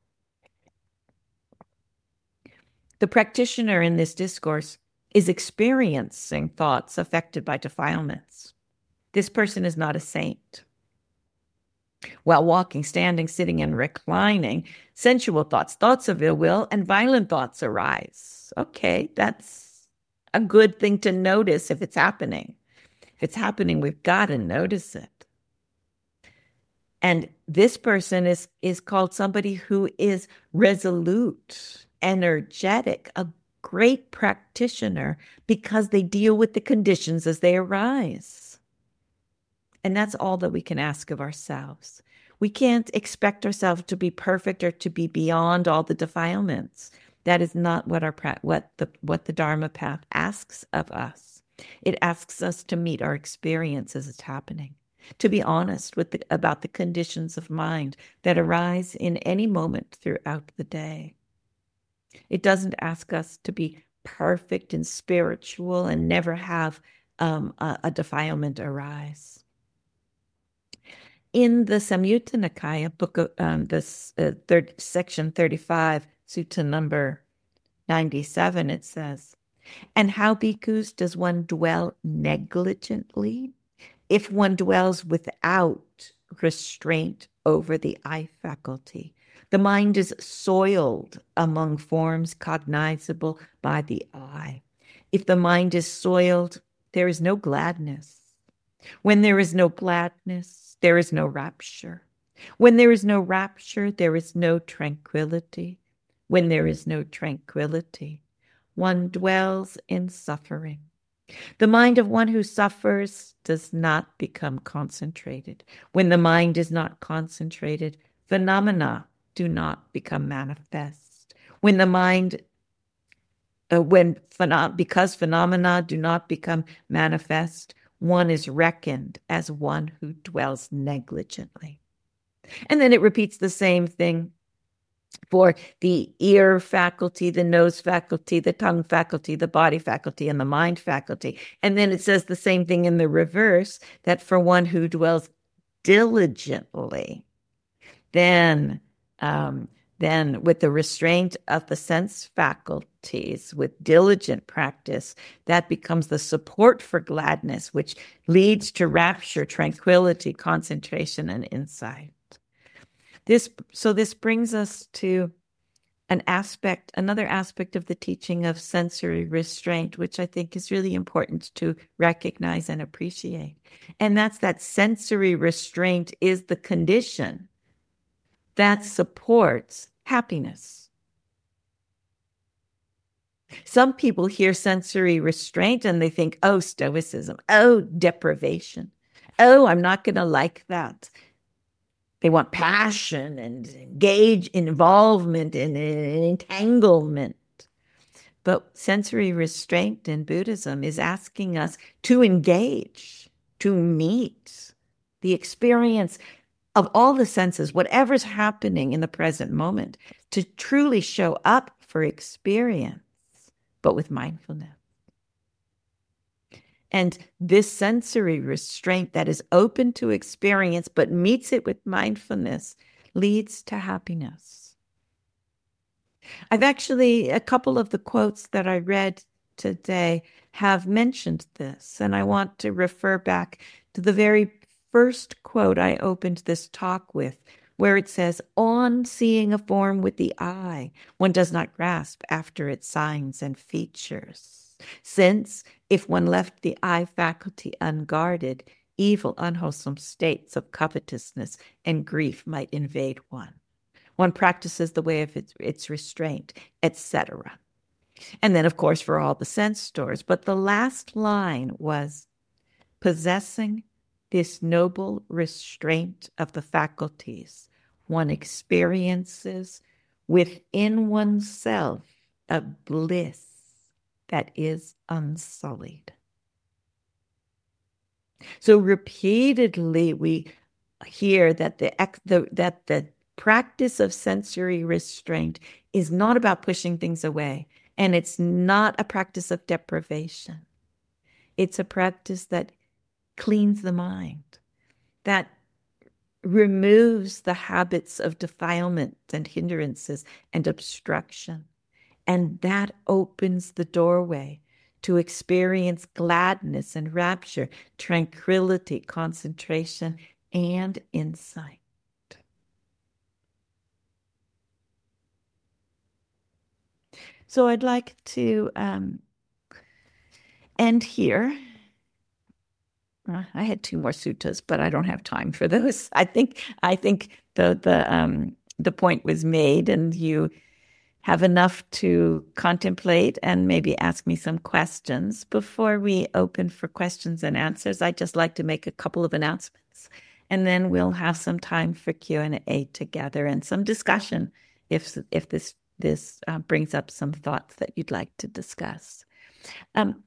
The practitioner in this discourse is experiencing thoughts affected by defilements. This person is not a saint. While walking, standing, sitting, and reclining, sensual thoughts, thoughts of ill will, and violent thoughts arise. Okay, that's a good thing to notice if it's happening. If it's happening, we've got to notice it. And this person is, is called somebody who is resolute, energetic, a great practitioner, because they deal with the conditions as they arise. And that's all that we can ask of ourselves. We can't expect ourselves to be perfect or to be beyond all the defilements. That is not what our what the what the Dharma path asks of us. It asks us to meet our experience as it's happening, to be honest with the, about the conditions of mind that arise in any moment throughout the day. It doesn't ask us to be perfect and spiritual and never have um, a, a defilement arise. In the Samyutta Nikaya, book of um, this uh, third section thirty-five, sutta number ninety-seven, it says, "And how, bhikkhus, does one dwell negligently? If one dwells without restraint over the eye faculty, the mind is soiled among forms cognizable by the eye. If the mind is soiled, there is no gladness. When there is no gladness, there is no rapture. When there is no rapture, there is no tranquility. When there is no tranquility, one dwells in suffering. The mind of one who suffers does not become concentrated. When the mind is not concentrated, phenomena do not become manifest. When the mind, uh, when because phenomena do not become manifest, one is reckoned as one who dwells negligently." And then it repeats the same thing for the ear faculty, the nose faculty, the tongue faculty, the body faculty, and the mind faculty. And then it says the same thing in the reverse, that for one who dwells diligently, then um, then with the restraint of the sense faculties, with diligent practice, that becomes the support for gladness, which leads to rapture, tranquility, concentration, and insight. This, so this brings us to an aspect, another aspect of the teaching of sensory restraint, which I think is really important to recognize and appreciate. And that's that sensory restraint is the condition that supports happiness. Some people hear sensory restraint and they think, oh, stoicism, oh, deprivation, oh, I'm not going to like that. They want passion and engage involvement and, and entanglement. But sensory restraint in Buddhism is asking us to engage, to meet the experience of all the senses, whatever's happening in the present moment, to truly show up for experience, but with mindfulness. And this sensory restraint that is open to experience, but meets it with mindfulness, leads to happiness. I've actually, a couple of the quotes that I read today have mentioned this, and I want to refer back to the very first quote I opened this talk with, where it says, "On seeing a form with the eye, one does not grasp after its signs and features, since if one left the eye faculty unguarded, evil, unwholesome states of covetousness and grief might invade one. One practices the way of its, its restraint, et cetera" And then, of course, for all the sense stores. But the last line was, "Possessing this noble restraint of the faculties, one experiences within oneself a bliss that is unsullied. So repeatedly we hear that the, the that the practice of sensory restraint is not about pushing things away, and it's not a practice of deprivation. It's a practice that cleans the mind, that removes the habits of defilement and hindrances and obstruction. And that opens the doorway to experience gladness and rapture, tranquility, concentration, and insight. So I'd like to um, end here. Uh, I had two more suttas, but I don't have time for those. I think I think the the um, the point was made, and you have enough to contemplate and maybe ask me some questions. Before we open for questions and answers, I'd just like to make a couple of announcements, and then we'll have some time for Q and A together and some discussion if if this this uh, brings up some thoughts that you'd like to discuss. Um,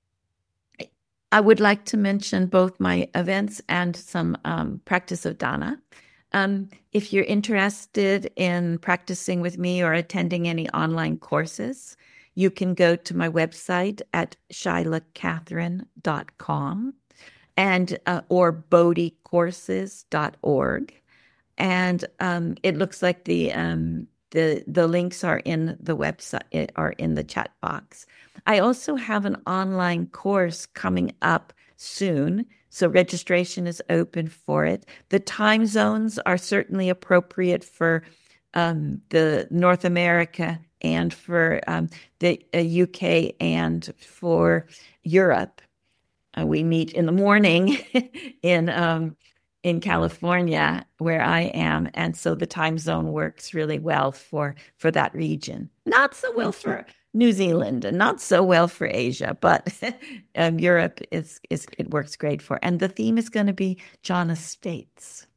I would like to mention both my events and some um, practice of dana. Um, if you're interested in practicing with me or attending any online courses, you can go to my website at shyla catherine dot com and uh, or bodhi courses dot org. And um, it looks like the um, the the links are in the website, are in the chat box. I also have an online course coming up soon, so registration is open for it. The time zones are certainly appropriate for um, the North America and for um, the uh, U K and for Europe. Uh, we meet in the morning in um, in California, where I am, and so the time zone works really well for for that region. Not so well for New Zealand, and not so well for Asia, but um, Europe is is it works great for. And the theme is going to be jhana states.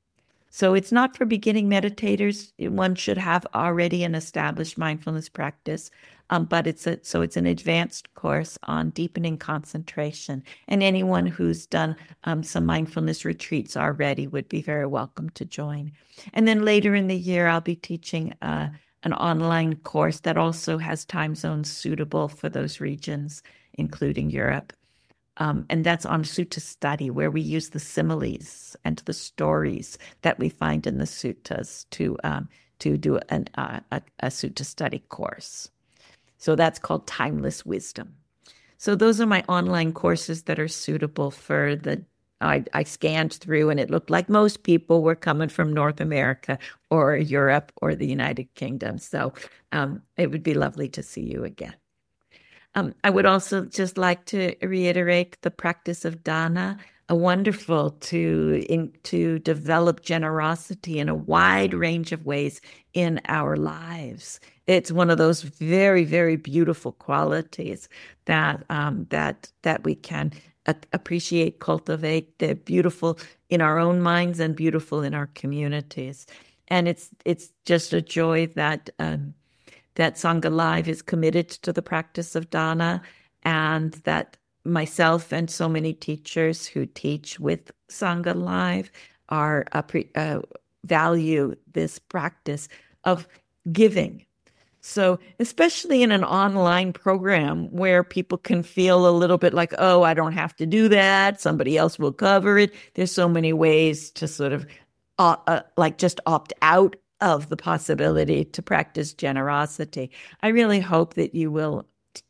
So it's not for beginning meditators. One should have already an established mindfulness practice, um, but it's a, so it's an advanced course on deepening concentration. And anyone who's done um, some mindfulness retreats already would be very welcome to join. And then later in the year, I'll be teaching uh, an online course that also has time zones suitable for those regions, including Europe. Um, and that's on sutta study, where we use the similes and the stories that we find in the suttas to um, to do an, uh, a, a sutta study course. So that's called Timeless Wisdom. So those are my online courses that are suitable for the. I, I scanned through, and it looked like most people were coming from North America or Europe or the United Kingdom. So um, it would be lovely to see you again. Um, I would also just like to reiterate the practice of dana, a wonderful to in, to develop generosity in a wide range of ways in our lives. It's one of those very, very beautiful qualities that um, that that we can a- appreciate, cultivate. They're beautiful in our own minds and beautiful in our communities, and it's it's just a joy that. Um, that Sangha Live is committed to the practice of dana, and that myself and so many teachers who teach with Sangha Live are uh, uh, value this practice of giving. So especially in an online program where people can feel a little bit like, oh, I don't have to do that, somebody else will cover it. There's so many ways to sort of uh, uh, like just opt out of the possibility to practice generosity. I really hope that you will t-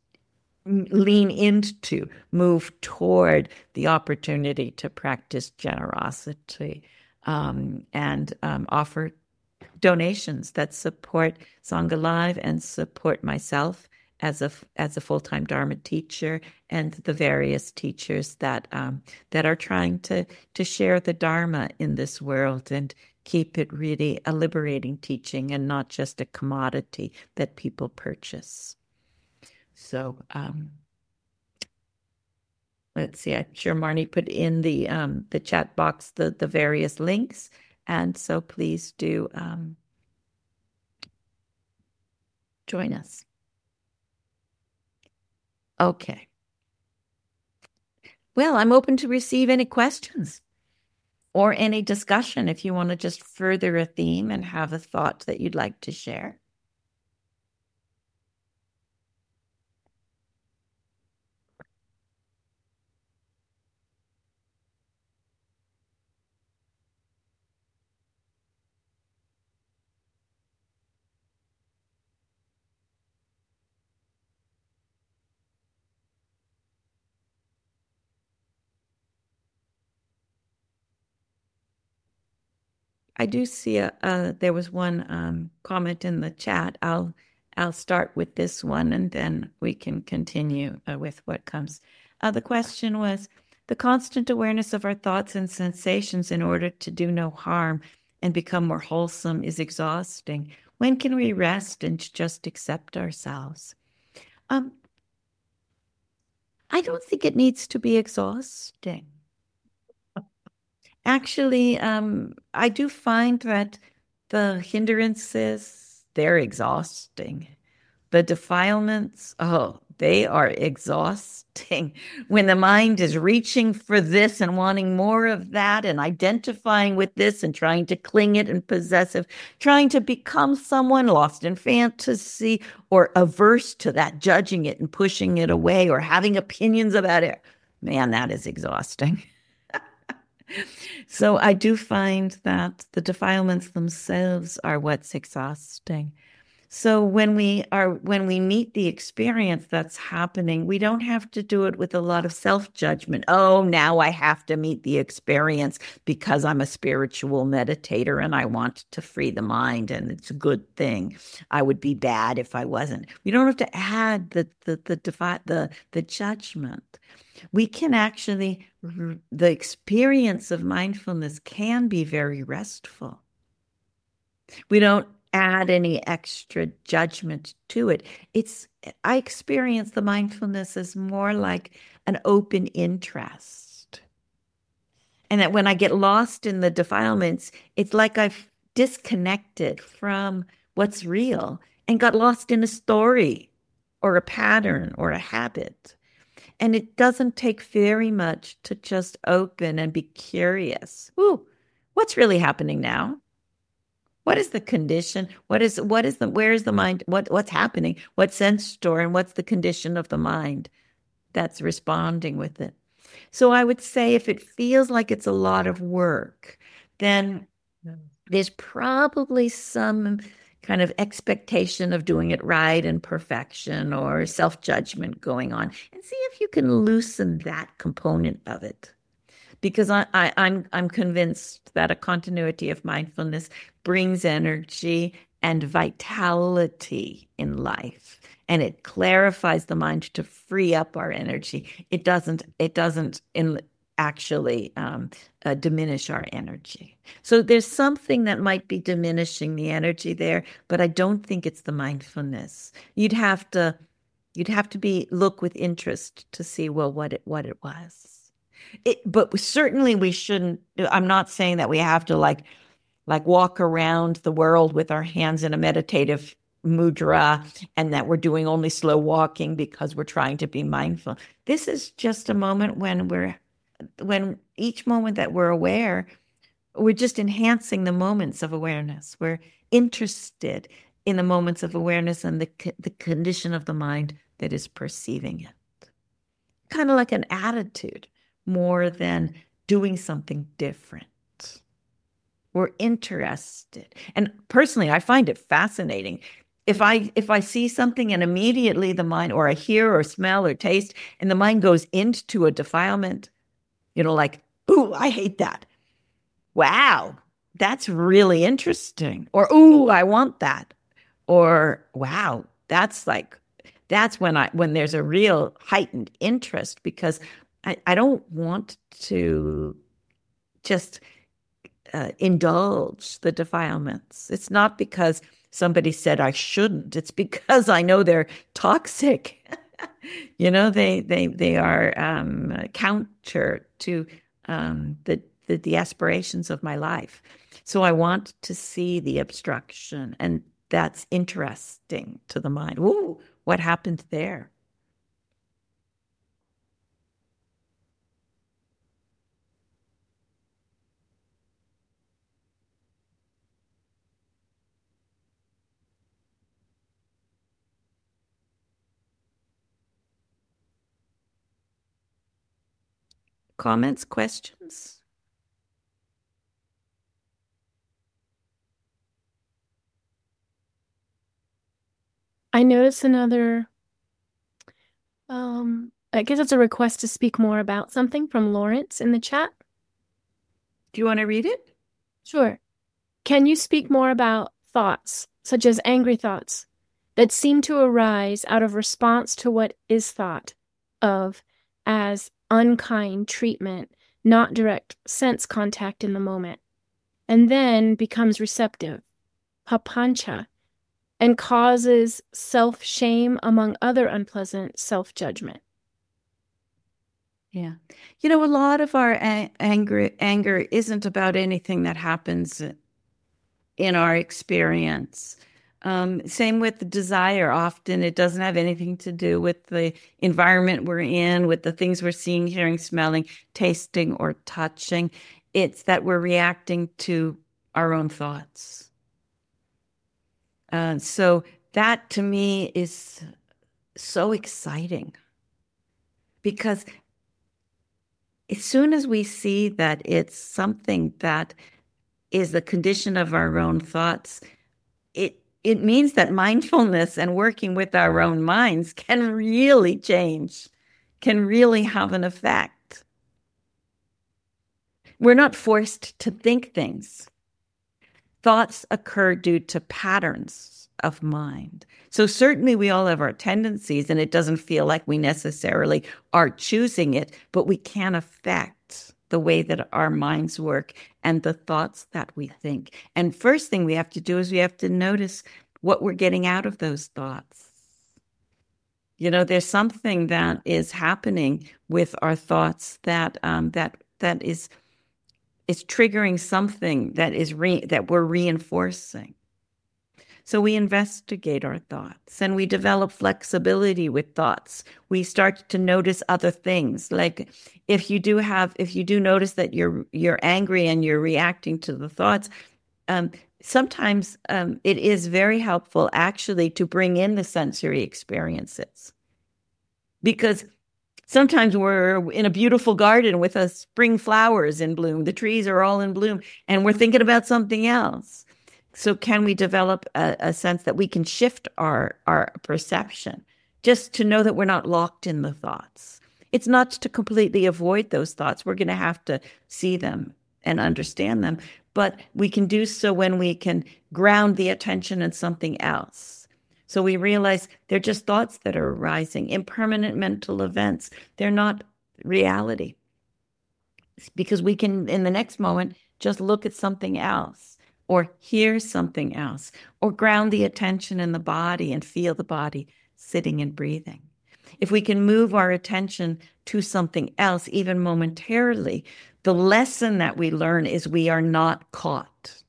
lean into, move toward the opportunity to practice generosity um, and um, offer donations that support Sangha Live and support myself as a as a full-time Dharma teacher and the various teachers that um, that are trying to to share the Dharma in this world and keep it really a liberating teaching and not just a commodity that people purchase. So um, let's see. I'm sure Marnie put in the um, the chat box the the various links, and so please do. Um, join us. Okay. Well, I'm open to receive any questions or any discussion if you want to just further a theme and have a thought that you'd like to share. I do see a, uh, there was one um, comment in the chat. I'll I'll start with this one and then we can continue uh, with what comes. Uh, the question was the constant awareness of our thoughts and sensations in order to do no harm and become more wholesome is exhausting. When can we rest and just accept ourselves? Um, I don't think it needs to be exhausting. Actually, um, I do find that the hindrances, they're exhausting. The defilements, oh, they are exhausting. When the mind is reaching for this and wanting more of that and identifying with this and trying to cling it and possessive, trying to become someone lost in fantasy or averse to that, judging it and pushing it away or having opinions about it. Man, that is exhausting. So I do find that the defilements themselves are what's exhausting. So when we are when we meet the experience that's happening, we don't have to do it with a lot of self-judgment. Oh, now I have to meet the experience because I'm a spiritual meditator and I want to free the mind and it's a good thing. I would be bad if I wasn't. We don't have to add the the the defi- the, the judgment. We can actually, the experience of mindfulness can be very restful. We don't add any extra judgment to it. It's, I experience the mindfulness as more like an open interest. And that when I get lost in the defilements, it's like I've disconnected from what's real and got lost in a story or a pattern or a habit. And it doesn't take very much to just open and be curious. Ooh, what's really happening now? What is the condition? What is what is the where is the mind? What what's happening? What sense store and what's the condition of the mind that's responding with it? So I would say if it feels like it's a lot of work, then there's probably some kind of expectation of doing it right and perfection or self-judgment going on, and see if you can loosen that component of it. Because I, I, I'm I'm convinced that a continuity of mindfulness brings energy and vitality in life, and it clarifies the mind to free up our energy. It doesn't it doesn't in actually um, uh, diminish our energy. So there's something that might be diminishing the energy there, but I don't think it's the mindfulness. You'd have to you'd have to be look with interest to see well what it what it was. It, but certainly we shouldn't. I'm not saying that we have to like like walk around the world with our hands in a meditative mudra and that we're doing only slow walking because we're trying to be mindful. This is just a moment when we're when each moment that we're aware, we're just enhancing the moments of awareness. We're interested in the moments of awareness and the the condition of the mind that is perceiving it. Kind of like an attitude more than doing something different. We're interested. And personally, I find it fascinating. If I if I see something and immediately the mind, or I hear or smell or taste, and the mind goes into a defilement, you know, like, ooh, I hate that. Wow, that's really interesting. Or, ooh, I want that. Or, wow, that's like, that's when I when there's a real heightened interest, because I, I don't want to just uh, indulge the defilements. It's not because somebody said I shouldn't. It's because I know they're toxic. You know, they they they are um, counter to um, the, the the aspirations of my life. So I want to see the obstruction and that's interesting to the mind. Ooh, what happened there? Comments, questions? I noticed another, um, I guess it's a request to speak more about something from Lawrence in the chat. Do you want to read it? Sure. Can you speak more about thoughts, such as angry thoughts, that seem to arise out of response to what is thought of as unkind treatment, not direct sense contact in the moment, and then becomes receptive, papancha, and causes self-shame among other unpleasant self-judgment? Yeah. You know, a lot of our a- anger anger isn't about anything that happens in our experience. Um, same with the desire. Often it doesn't have anything to do with the environment we're in, with the things we're seeing, hearing, smelling, tasting, or touching. It's that we're reacting to our own thoughts. Uh, so that to me is so exciting because as soon as we see that it's something that is the condition of our own thoughts, it it means that mindfulness and working with our own minds can really change, can really have an effect. We're not forced to think things. Thoughts occur due to patterns of mind. So certainly we all have our tendencies, and it doesn't feel like we necessarily are choosing it, but we can affect the way that our minds work and the thoughts that we think. And first thing we have to do is we have to notice what we're getting out of those thoughts. You know, there's something that is happening with our thoughts that um, that that is is triggering something that is re- that we're reinforcing. So we investigate our thoughts and we develop flexibility with thoughts. We start to notice other things. Like if you do have, if you do notice that you're you're angry and you're reacting to the thoughts, um, sometimes um, it is very helpful actually to bring in the sensory experiences because sometimes we're in a beautiful garden with a spring flowers in bloom. The trees are all in bloom, and we're thinking about something else. So, can we develop a, a sense that we can shift our our perception, just to know that we're not locked in the thoughts? It's not to completely avoid those thoughts. We're going to have to see them and understand them, but we can do so when we can ground the attention in something else. So we realize they're just thoughts that are arising, impermanent mental events. They're not reality. Because we can, in the next moment, just look at something else or hear something else or ground the attention in the body and feel the body sitting and breathing. If we can move our attention to something else, even momentarily, the lesson that we learn is we are not caught.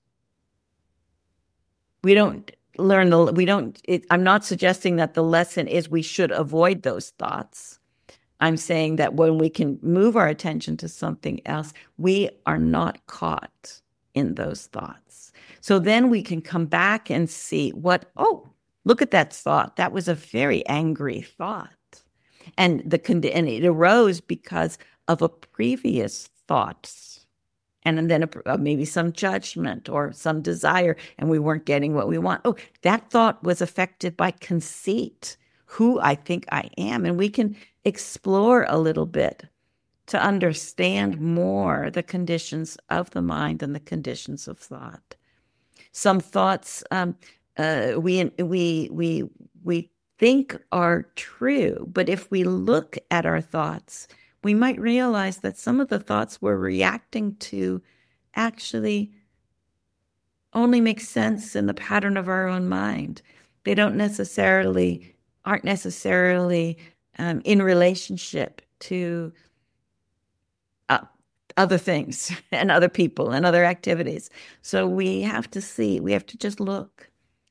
We don't learn the, we don't, it, I'm not suggesting that the lesson is we should avoid those thoughts. I'm saying that when we can move our attention to something else, we are not caught in those thoughts. So then we can come back and see what, oh, look at that thought. That was a very angry thought. And the and it arose because of a previous thought and then a, maybe some judgment or some desire, and we weren't getting what we want. Oh, that thought was affected by conceit, who I think I am. And we can explore a little bit to understand more the conditions of the mind and the conditions of thought. Some thoughts um, uh, we we we we think are true, but if we look at our thoughts, we might realize that some of the thoughts we're reacting to actually only make sense in the pattern of our own mind. They don't necessarily, aren't necessarily um, in relationship to uh, other things and other people and other activities. So we have to see, we have to just look.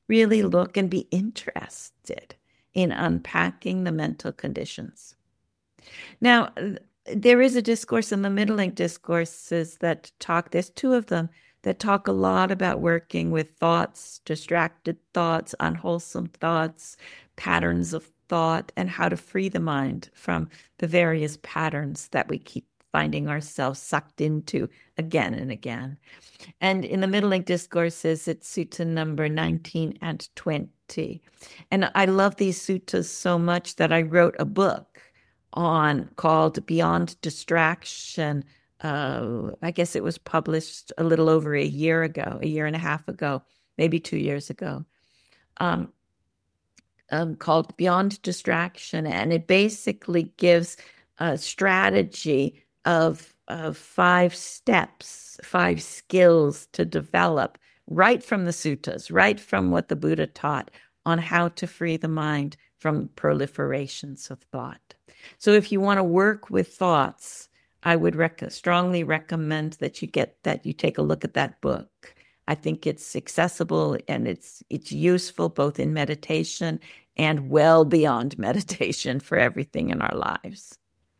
really look and be interested in unpacking the mental conditions. Now, there is a discourse in the middling discourses that talk, there's two of them that talk a lot about working with thoughts, distracted thoughts, unwholesome thoughts, patterns of thought, and how to free the mind from the various patterns that we keep finding ourselves sucked into again and again. And in the middling discourses, it's sutta number nineteen and twenty. And I love these suttas so much that I wrote a book on called Beyond Distraction. Uh, I guess it was published a little over a year ago, a year and a half ago, maybe two years ago, um, um, called Beyond Distraction. And it basically gives a strategy of, of five steps, five skills to develop right from the suttas, right from what the Buddha taught on how to free the mind from proliferations of thought. So if you want to work with thoughts, I would rec- strongly recommend that you get that you take a look at that book. I think it's accessible and it's it's useful both in meditation and well beyond meditation for everything in our lives.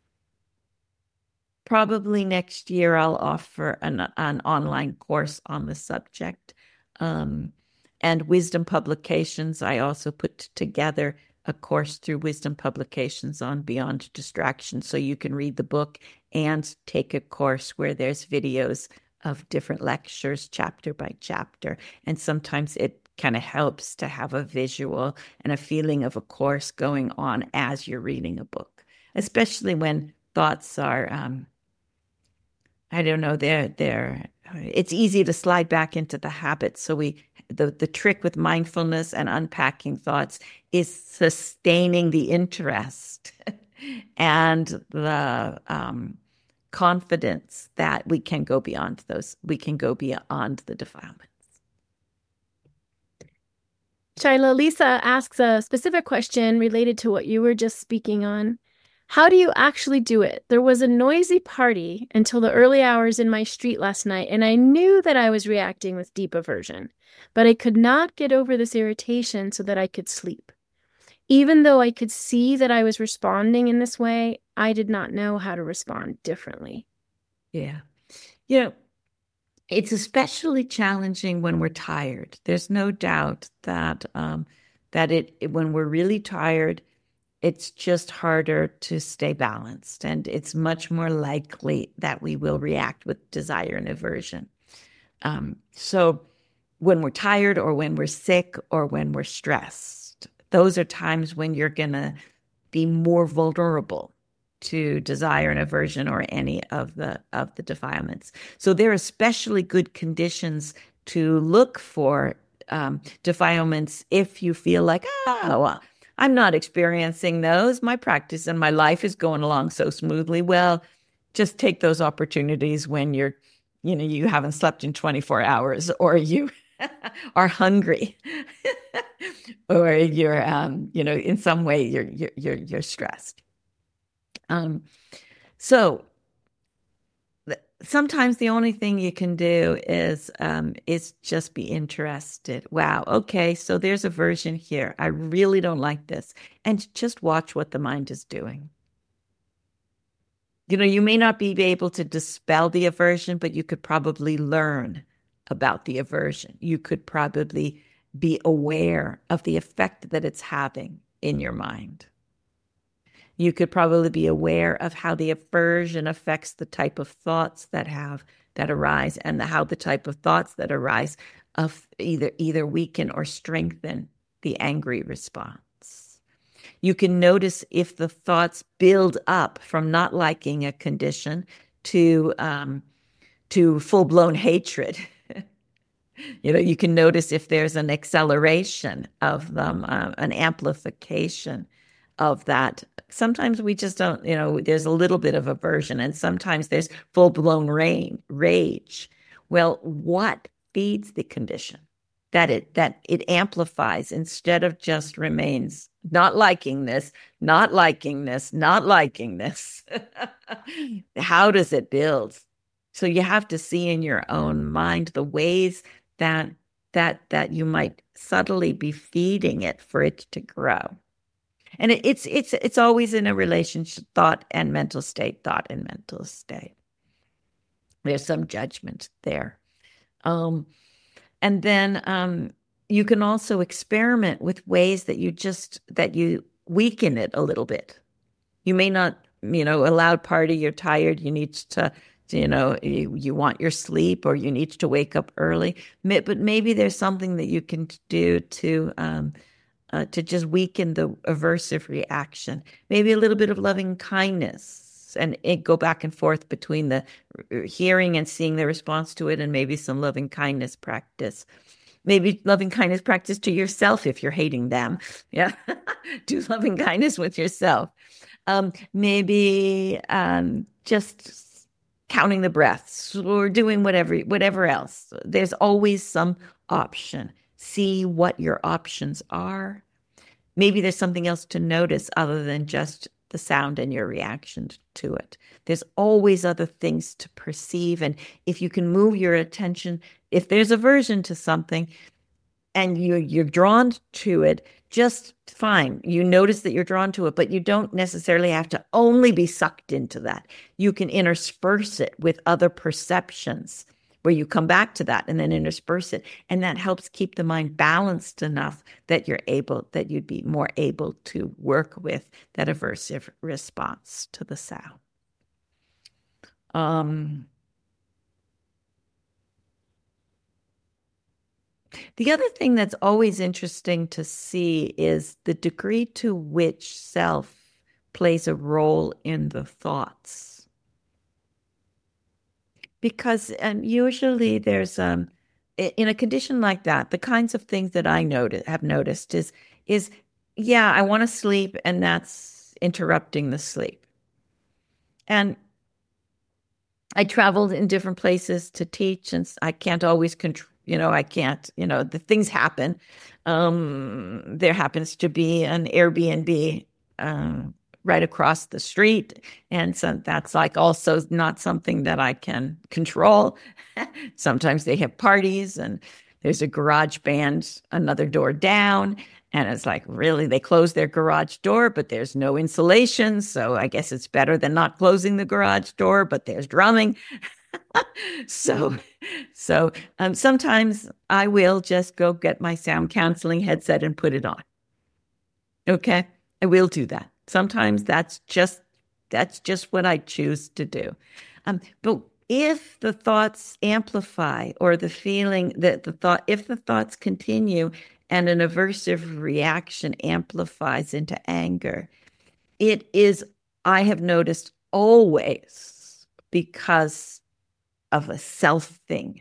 Probably next year I'll offer an, an online course on the subject. Um, and Wisdom Publications, I also put together a course through Wisdom Publications on Beyond Distraction. So you can read the book and take a course where there's videos of different lectures, chapter by chapter. And sometimes it kind of helps to have a visual and a feeling of a course going on as you're reading a book, especially when thoughts are, um, I don't know, they're, they're, it's easy to slide back into the habit. So we, the, the trick with mindfulness and unpacking thoughts is sustaining the interest and the um, confidence that we can go beyond those, we can go beyond the defilements. Shaila, Lisa asks a specific question related to what you were just speaking on. How do you actually do it? There was a noisy party until the early hours in my street last night, and I knew that I was reacting with deep aversion, but I could not get over this irritation so that I could sleep. Even though I could see that I was responding in this way, I did not know how to respond differently. Yeah. You know, it's especially challenging when we're tired. There's no doubt that um, that it when we're really tired, it's just harder to stay balanced, and it's much more likely that we will react with desire and aversion. Um, so when we're tired or when we're sick or when we're stressed, those are times when you're going to be more vulnerable to desire and aversion or any of the of the defilements. So they're especially good conditions to look for um, defilements if you feel like, oh, well, I'm not experiencing those. My practice and my life is going along so smoothly. Well, just take those opportunities when you're, you know, you haven't slept in twenty-four hours, or you are hungry, or you're, um, you know, in some way you're you're you're, you're stressed. Um, so th- sometimes the only thing you can do is um, is just be interested. Wow, okay, so there's aversion here. I really don't like this, and just watch what the mind is doing. You know, you may not be able to dispel the aversion, but you could probably learn about the aversion. You could probably be aware of the effect that it's having in your mind. You could probably be aware of how the aversion affects the type of thoughts that have that arise, and the, how the type of thoughts that arise of either either weaken or strengthen the angry response. You can notice if the thoughts build up from not liking a condition to um, to full-blown hatred. You know, you can notice if there's an acceleration of them, uh, an amplification of that. Sometimes we just don't, you know, there's a little bit of aversion, and sometimes there's full-blown rain, rage. Well, what feeds the condition? That it that it amplifies instead of just remains not liking this, not liking this, not liking this. How does it build? So you have to see in your own mind the ways that that that you might subtly be feeding it for it to grow. And it, it's it's it's always in a relationship, thought and mental state, thought and mental state. There's some judgment there. Um, and then um, you can also experiment with ways that you just that you weaken it a little bit. You may not, you know, a loud party, you're tired, you need to, you know, you, you want your sleep or you need to wake up early. But maybe there's something that you can do to um, uh, to just weaken the aversive reaction. Maybe a little bit of loving kindness, and it go back and forth between the hearing and seeing the response to it, and maybe some loving kindness practice. Maybe loving kindness practice to yourself if you're hating them. Yeah, do loving kindness with yourself. Um, maybe um, just counting the breaths or doing whatever whatever else. There's always some option. See what your options are. Maybe there's something else to notice other than just the sound and your reaction to it. There's always other things to perceive. And if you can move your attention, if there's aversion to something and you're, you're drawn to it, just fine. You notice that you're drawn to it, but you don't necessarily have to only be sucked into that. You can intersperse it with other perceptions where you come back to that and then intersperse it. And that helps keep the mind balanced enough that you're able, that you'd be more able to work with that aversive response to the sound. Um, the other thing that's always interesting to see is the degree to which self plays a role in the thoughts. Because um, usually there's, um, in a condition like that, the kinds of things that I notice, have noticed is, is, yeah, I want to sleep, and that's interrupting the sleep. And I traveled in different places to teach, and I can't always control, you know, I can't, you know, the things happen. Um, there happens to be an Airbnb um, right across the street. And so that's like also not something that I can control. Sometimes they have parties and there's a garage band another door down. And it's like, really, they close their garage door, but there's no insulation. So I guess it's better than not closing the garage door, but there's drumming. so, so um, sometimes I will just go get my sound canceling headset and put it on. Okay, I will do that. Sometimes that's just that's just what I choose to do. Um, but if the thoughts amplify, or the feeling that the thought, if the thoughts continue and an aversive reaction amplifies into anger, it is, I have noticed, always because of a self thing.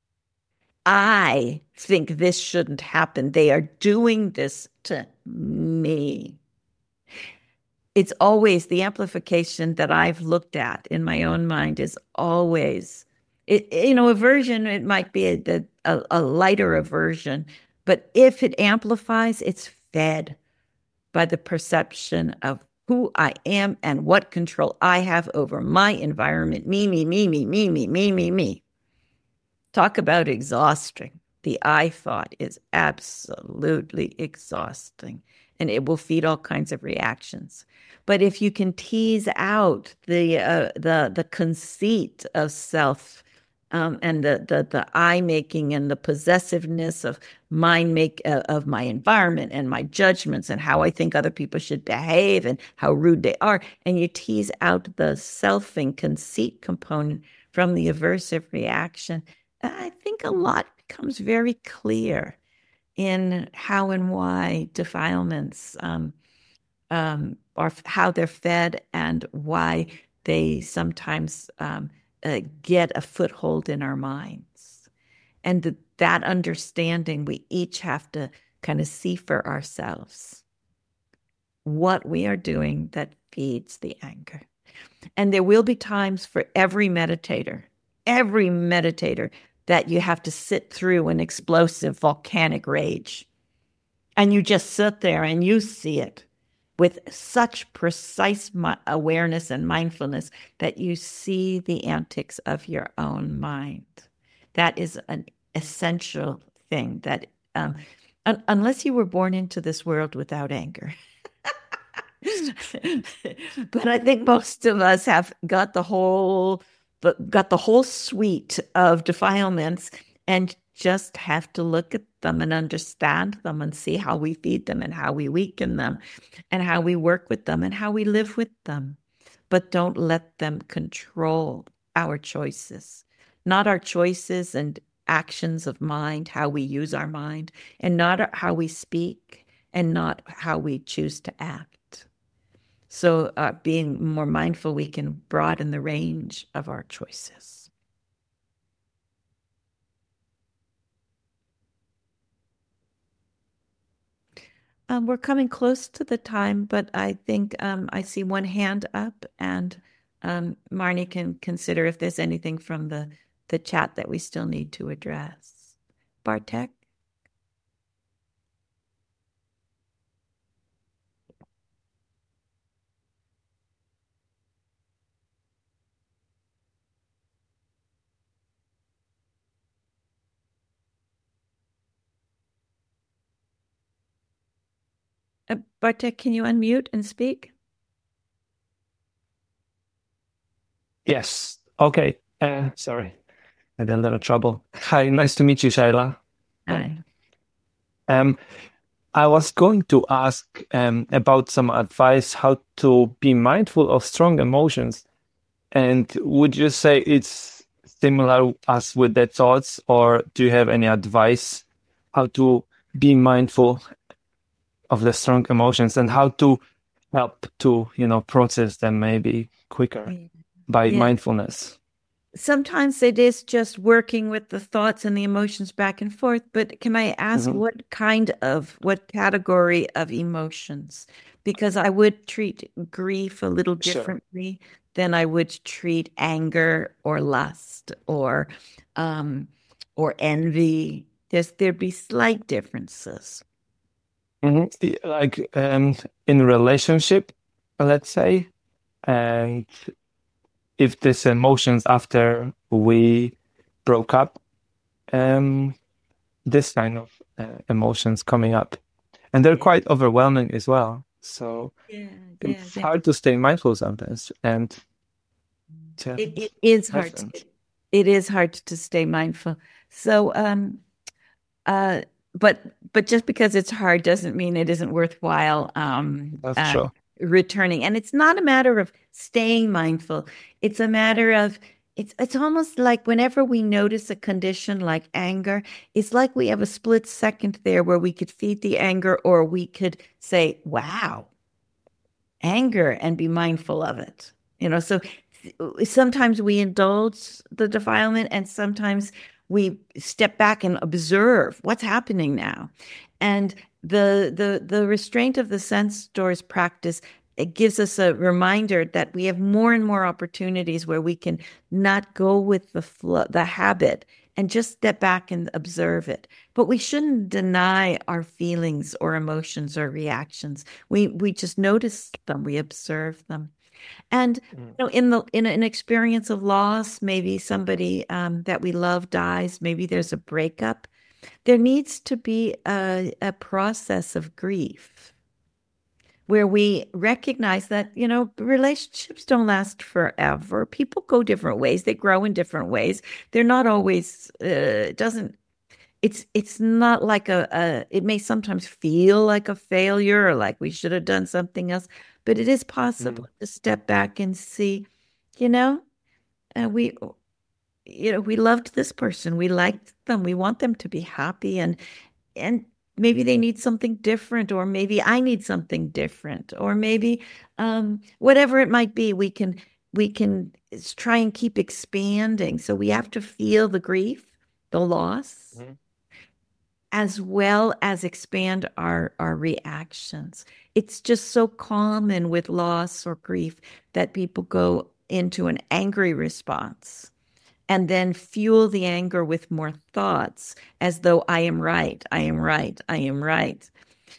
I think this shouldn't happen. They are doing this to me. It's always the amplification that I've looked at in my own mind is always, it, you know, aversion, it might be a, a, a lighter aversion, but if it amplifies, it's fed by the perception of who I am and what control I have over my environment. Me, me, me, me, me, me, me, me, me. Talk about exhausting. The I thought is absolutely exhausting, and it will feed all kinds of reactions. But if you can tease out the uh, the the conceit of self, um, and the the the I making and the possessiveness of mind make uh, of my environment and my judgments and how I think other people should behave and how rude they are, and you tease out the selfing conceit component from the aversive reaction, I think a lot becomes very clear in how and why defilements um, um, are, how they're fed, and why they sometimes um, uh, get a foothold in our minds. And the, that understanding, we each have to kind of see for ourselves what we are doing that feeds the anger. And there will be times for every meditator, every meditator, that you have to sit through an explosive volcanic rage. And you just sit there and you see it with such precise awareness and mindfulness that you see the antics of your own mind. That is an essential thing that um, un- unless you were born into this world without anger. But I think most of us have got the whole got the whole suite of defilements and just have to look at them and understand them and see how we feed them and how we weaken them and how we work with them and how we live with them. But don't let them control our choices, not our choices and actions of mind, how we use our mind, and not how we speak and not how we choose to act. So uh, being more mindful, we can broaden the range of our choices. Um, we're coming close to the time, but I think um, I see one hand up, and um, Marnie can consider if there's anything from the, the chat that we still need to address. Bartek? Uh, Bartek, can you unmute and speak? Yes. Okay. Uh, sorry. I had a little trouble. Hi, nice to meet you, Shaila. Hi. Um, I was going to ask um, about some advice how to be mindful of strong emotions. And would you say it's similar as with the thoughts, or do you have any advice how to be mindful of the strong emotions and how to help to, you know, process them maybe quicker by Yeah. mindfulness? Sometimes it is just working with the thoughts and the emotions back and forth, but can I ask Mhm. what kind of, what category of emotions? Because I would treat grief a little Sure. differently than I would treat anger or lust or um or envy. There's there'd be slight differences. Mhm. Like um, in relationship, let's say, and if this emotions after we broke up, um, this kind of uh, emotions coming up, and they're Yeah, quite overwhelming as well. So yeah, yeah. it's yeah. hard to stay mindful sometimes and to It it is have hard them. to, it is hard to stay mindful. So um Uh, but but just because it's hard doesn't mean it isn't worthwhile um, That's uh, true. returning. And it's not a matter of staying mindful. It's a matter of it's it's almost like whenever we notice a condition like anger, it's like we have a split second there where we could feed the anger or we could say, "Wow, anger," and be mindful of it. You know, so sometimes we indulge the defilement and sometimes we step back and observe what's happening now. And the the the restraint of the sense doors practice, it gives us a reminder that we have more and more opportunities where we can not go with the flow, the habit, and just step back and observe it. But we shouldn't deny our feelings or emotions or reactions. We we just notice them, we observe them. And Mm. you know, in the in an experience of loss, maybe somebody um, that we love dies, maybe there's a breakup. There needs to be a, a process of grief where we recognize that, you know, relationships don't last forever. People go different ways. They grow in different ways. They're not always, uh, it doesn't, it's, it's not like a, a, it may sometimes feel like a failure or like we should have done something else, but it is possible Mm. to step back and see, you know, uh, we, you know, we loved this person. We liked them. We want them to be happy and, and maybe they need something different, or maybe I need something different, or maybe um, whatever it might be, we can we can try and keep expanding. So we have to feel the grief, the loss, Mhm. as well as expand our our reactions. It's just so common with loss or grief that people go into an angry response and then fuel the anger with more thoughts as though I am right, I am right, I am right.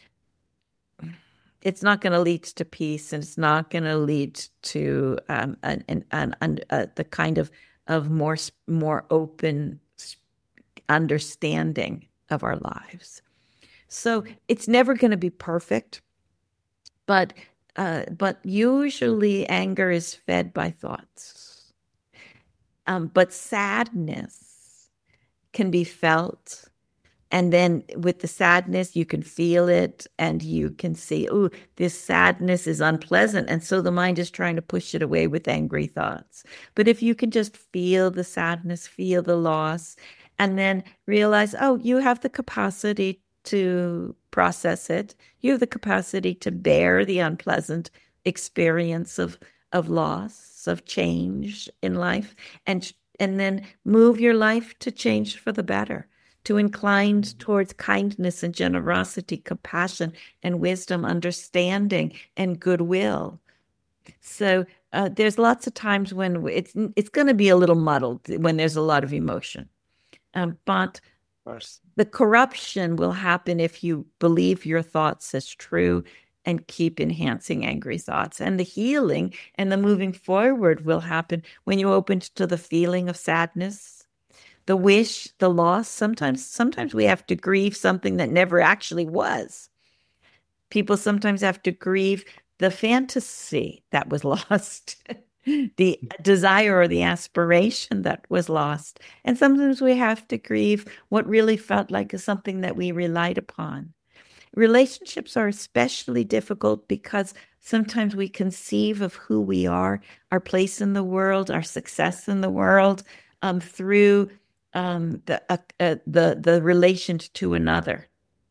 It's not going to lead to peace, and it's not going to lead to um, an, an, an, an uh, the kind of of more more open understanding of our lives. So it's never going to be perfect, but uh, but usually anger is fed by thoughts. Um, but sadness can be felt. And then with the sadness, you can feel it and you can see, oh, this sadness is unpleasant. And so the mind is trying to push it away with angry thoughts. But if you can just feel the sadness, feel the loss, and then realize, oh, you have the capacity to process it. You have the capacity to bear the unpleasant experience of, of loss, of change in life, and, and then move your life to change for the better, to incline towards kindness and generosity, compassion and wisdom, understanding and goodwill. So uh, there's lots of times when it's it's going to be a little muddled when there's a lot of emotion. Um, but the corruption will happen if you believe your thoughts as true and keep enhancing angry thoughts. And the healing and the moving forward will happen when you open to the feeling of sadness, the wish, the loss. Sometimes, sometimes we have to grieve something that never actually was. People sometimes have to grieve the fantasy that was lost, the desire or the aspiration that was lost. And sometimes we have to grieve what really felt like something that we relied upon. Relationships are especially difficult because sometimes we conceive of who we are, our place in the world, our success in the world, um, through um, the uh, uh, the the relation to another.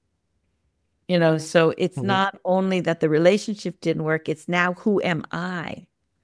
You know, so it's Mhm. not only that the relationship didn't work, it's now who am I?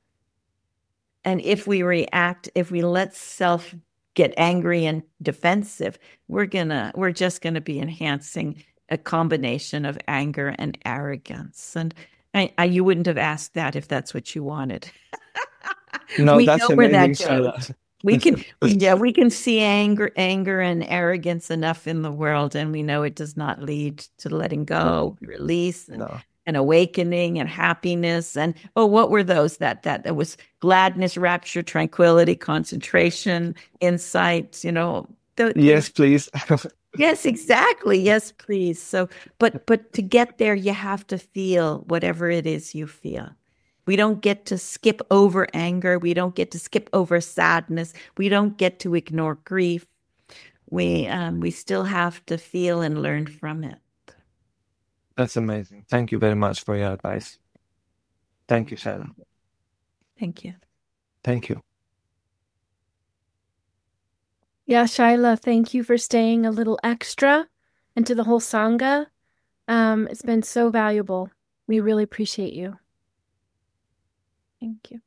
And if we react, if we let self get angry and defensive, we're gonna, we're just gonna be enhancing a combination of anger and arrogance. And I, I, you wouldn't have asked that if that's what you wanted. No, We that's know where that amazing, goes. Shaila. We can, yeah, we can see anger, anger and arrogance enough in the world, and we know it does not lead to letting go, release, and, No. and awakening and happiness. And oh, what were those? That that that was gladness, rapture, tranquility, concentration, insight. You know, th- Yes, please. yes, exactly. Yes, please. So, but but to get there, you have to feel whatever it is you feel. We don't get to skip over anger. We don't get to skip over sadness. We don't get to ignore grief. We um, we still have to feel and learn from it. That's amazing. Thank you very much for your advice. Thank you, Shaila. Thank you. Thank you. Yeah, Shaila, thank you for staying a little extra and to the whole Sangha. Um, it's been so valuable. We really appreciate you. Thank you.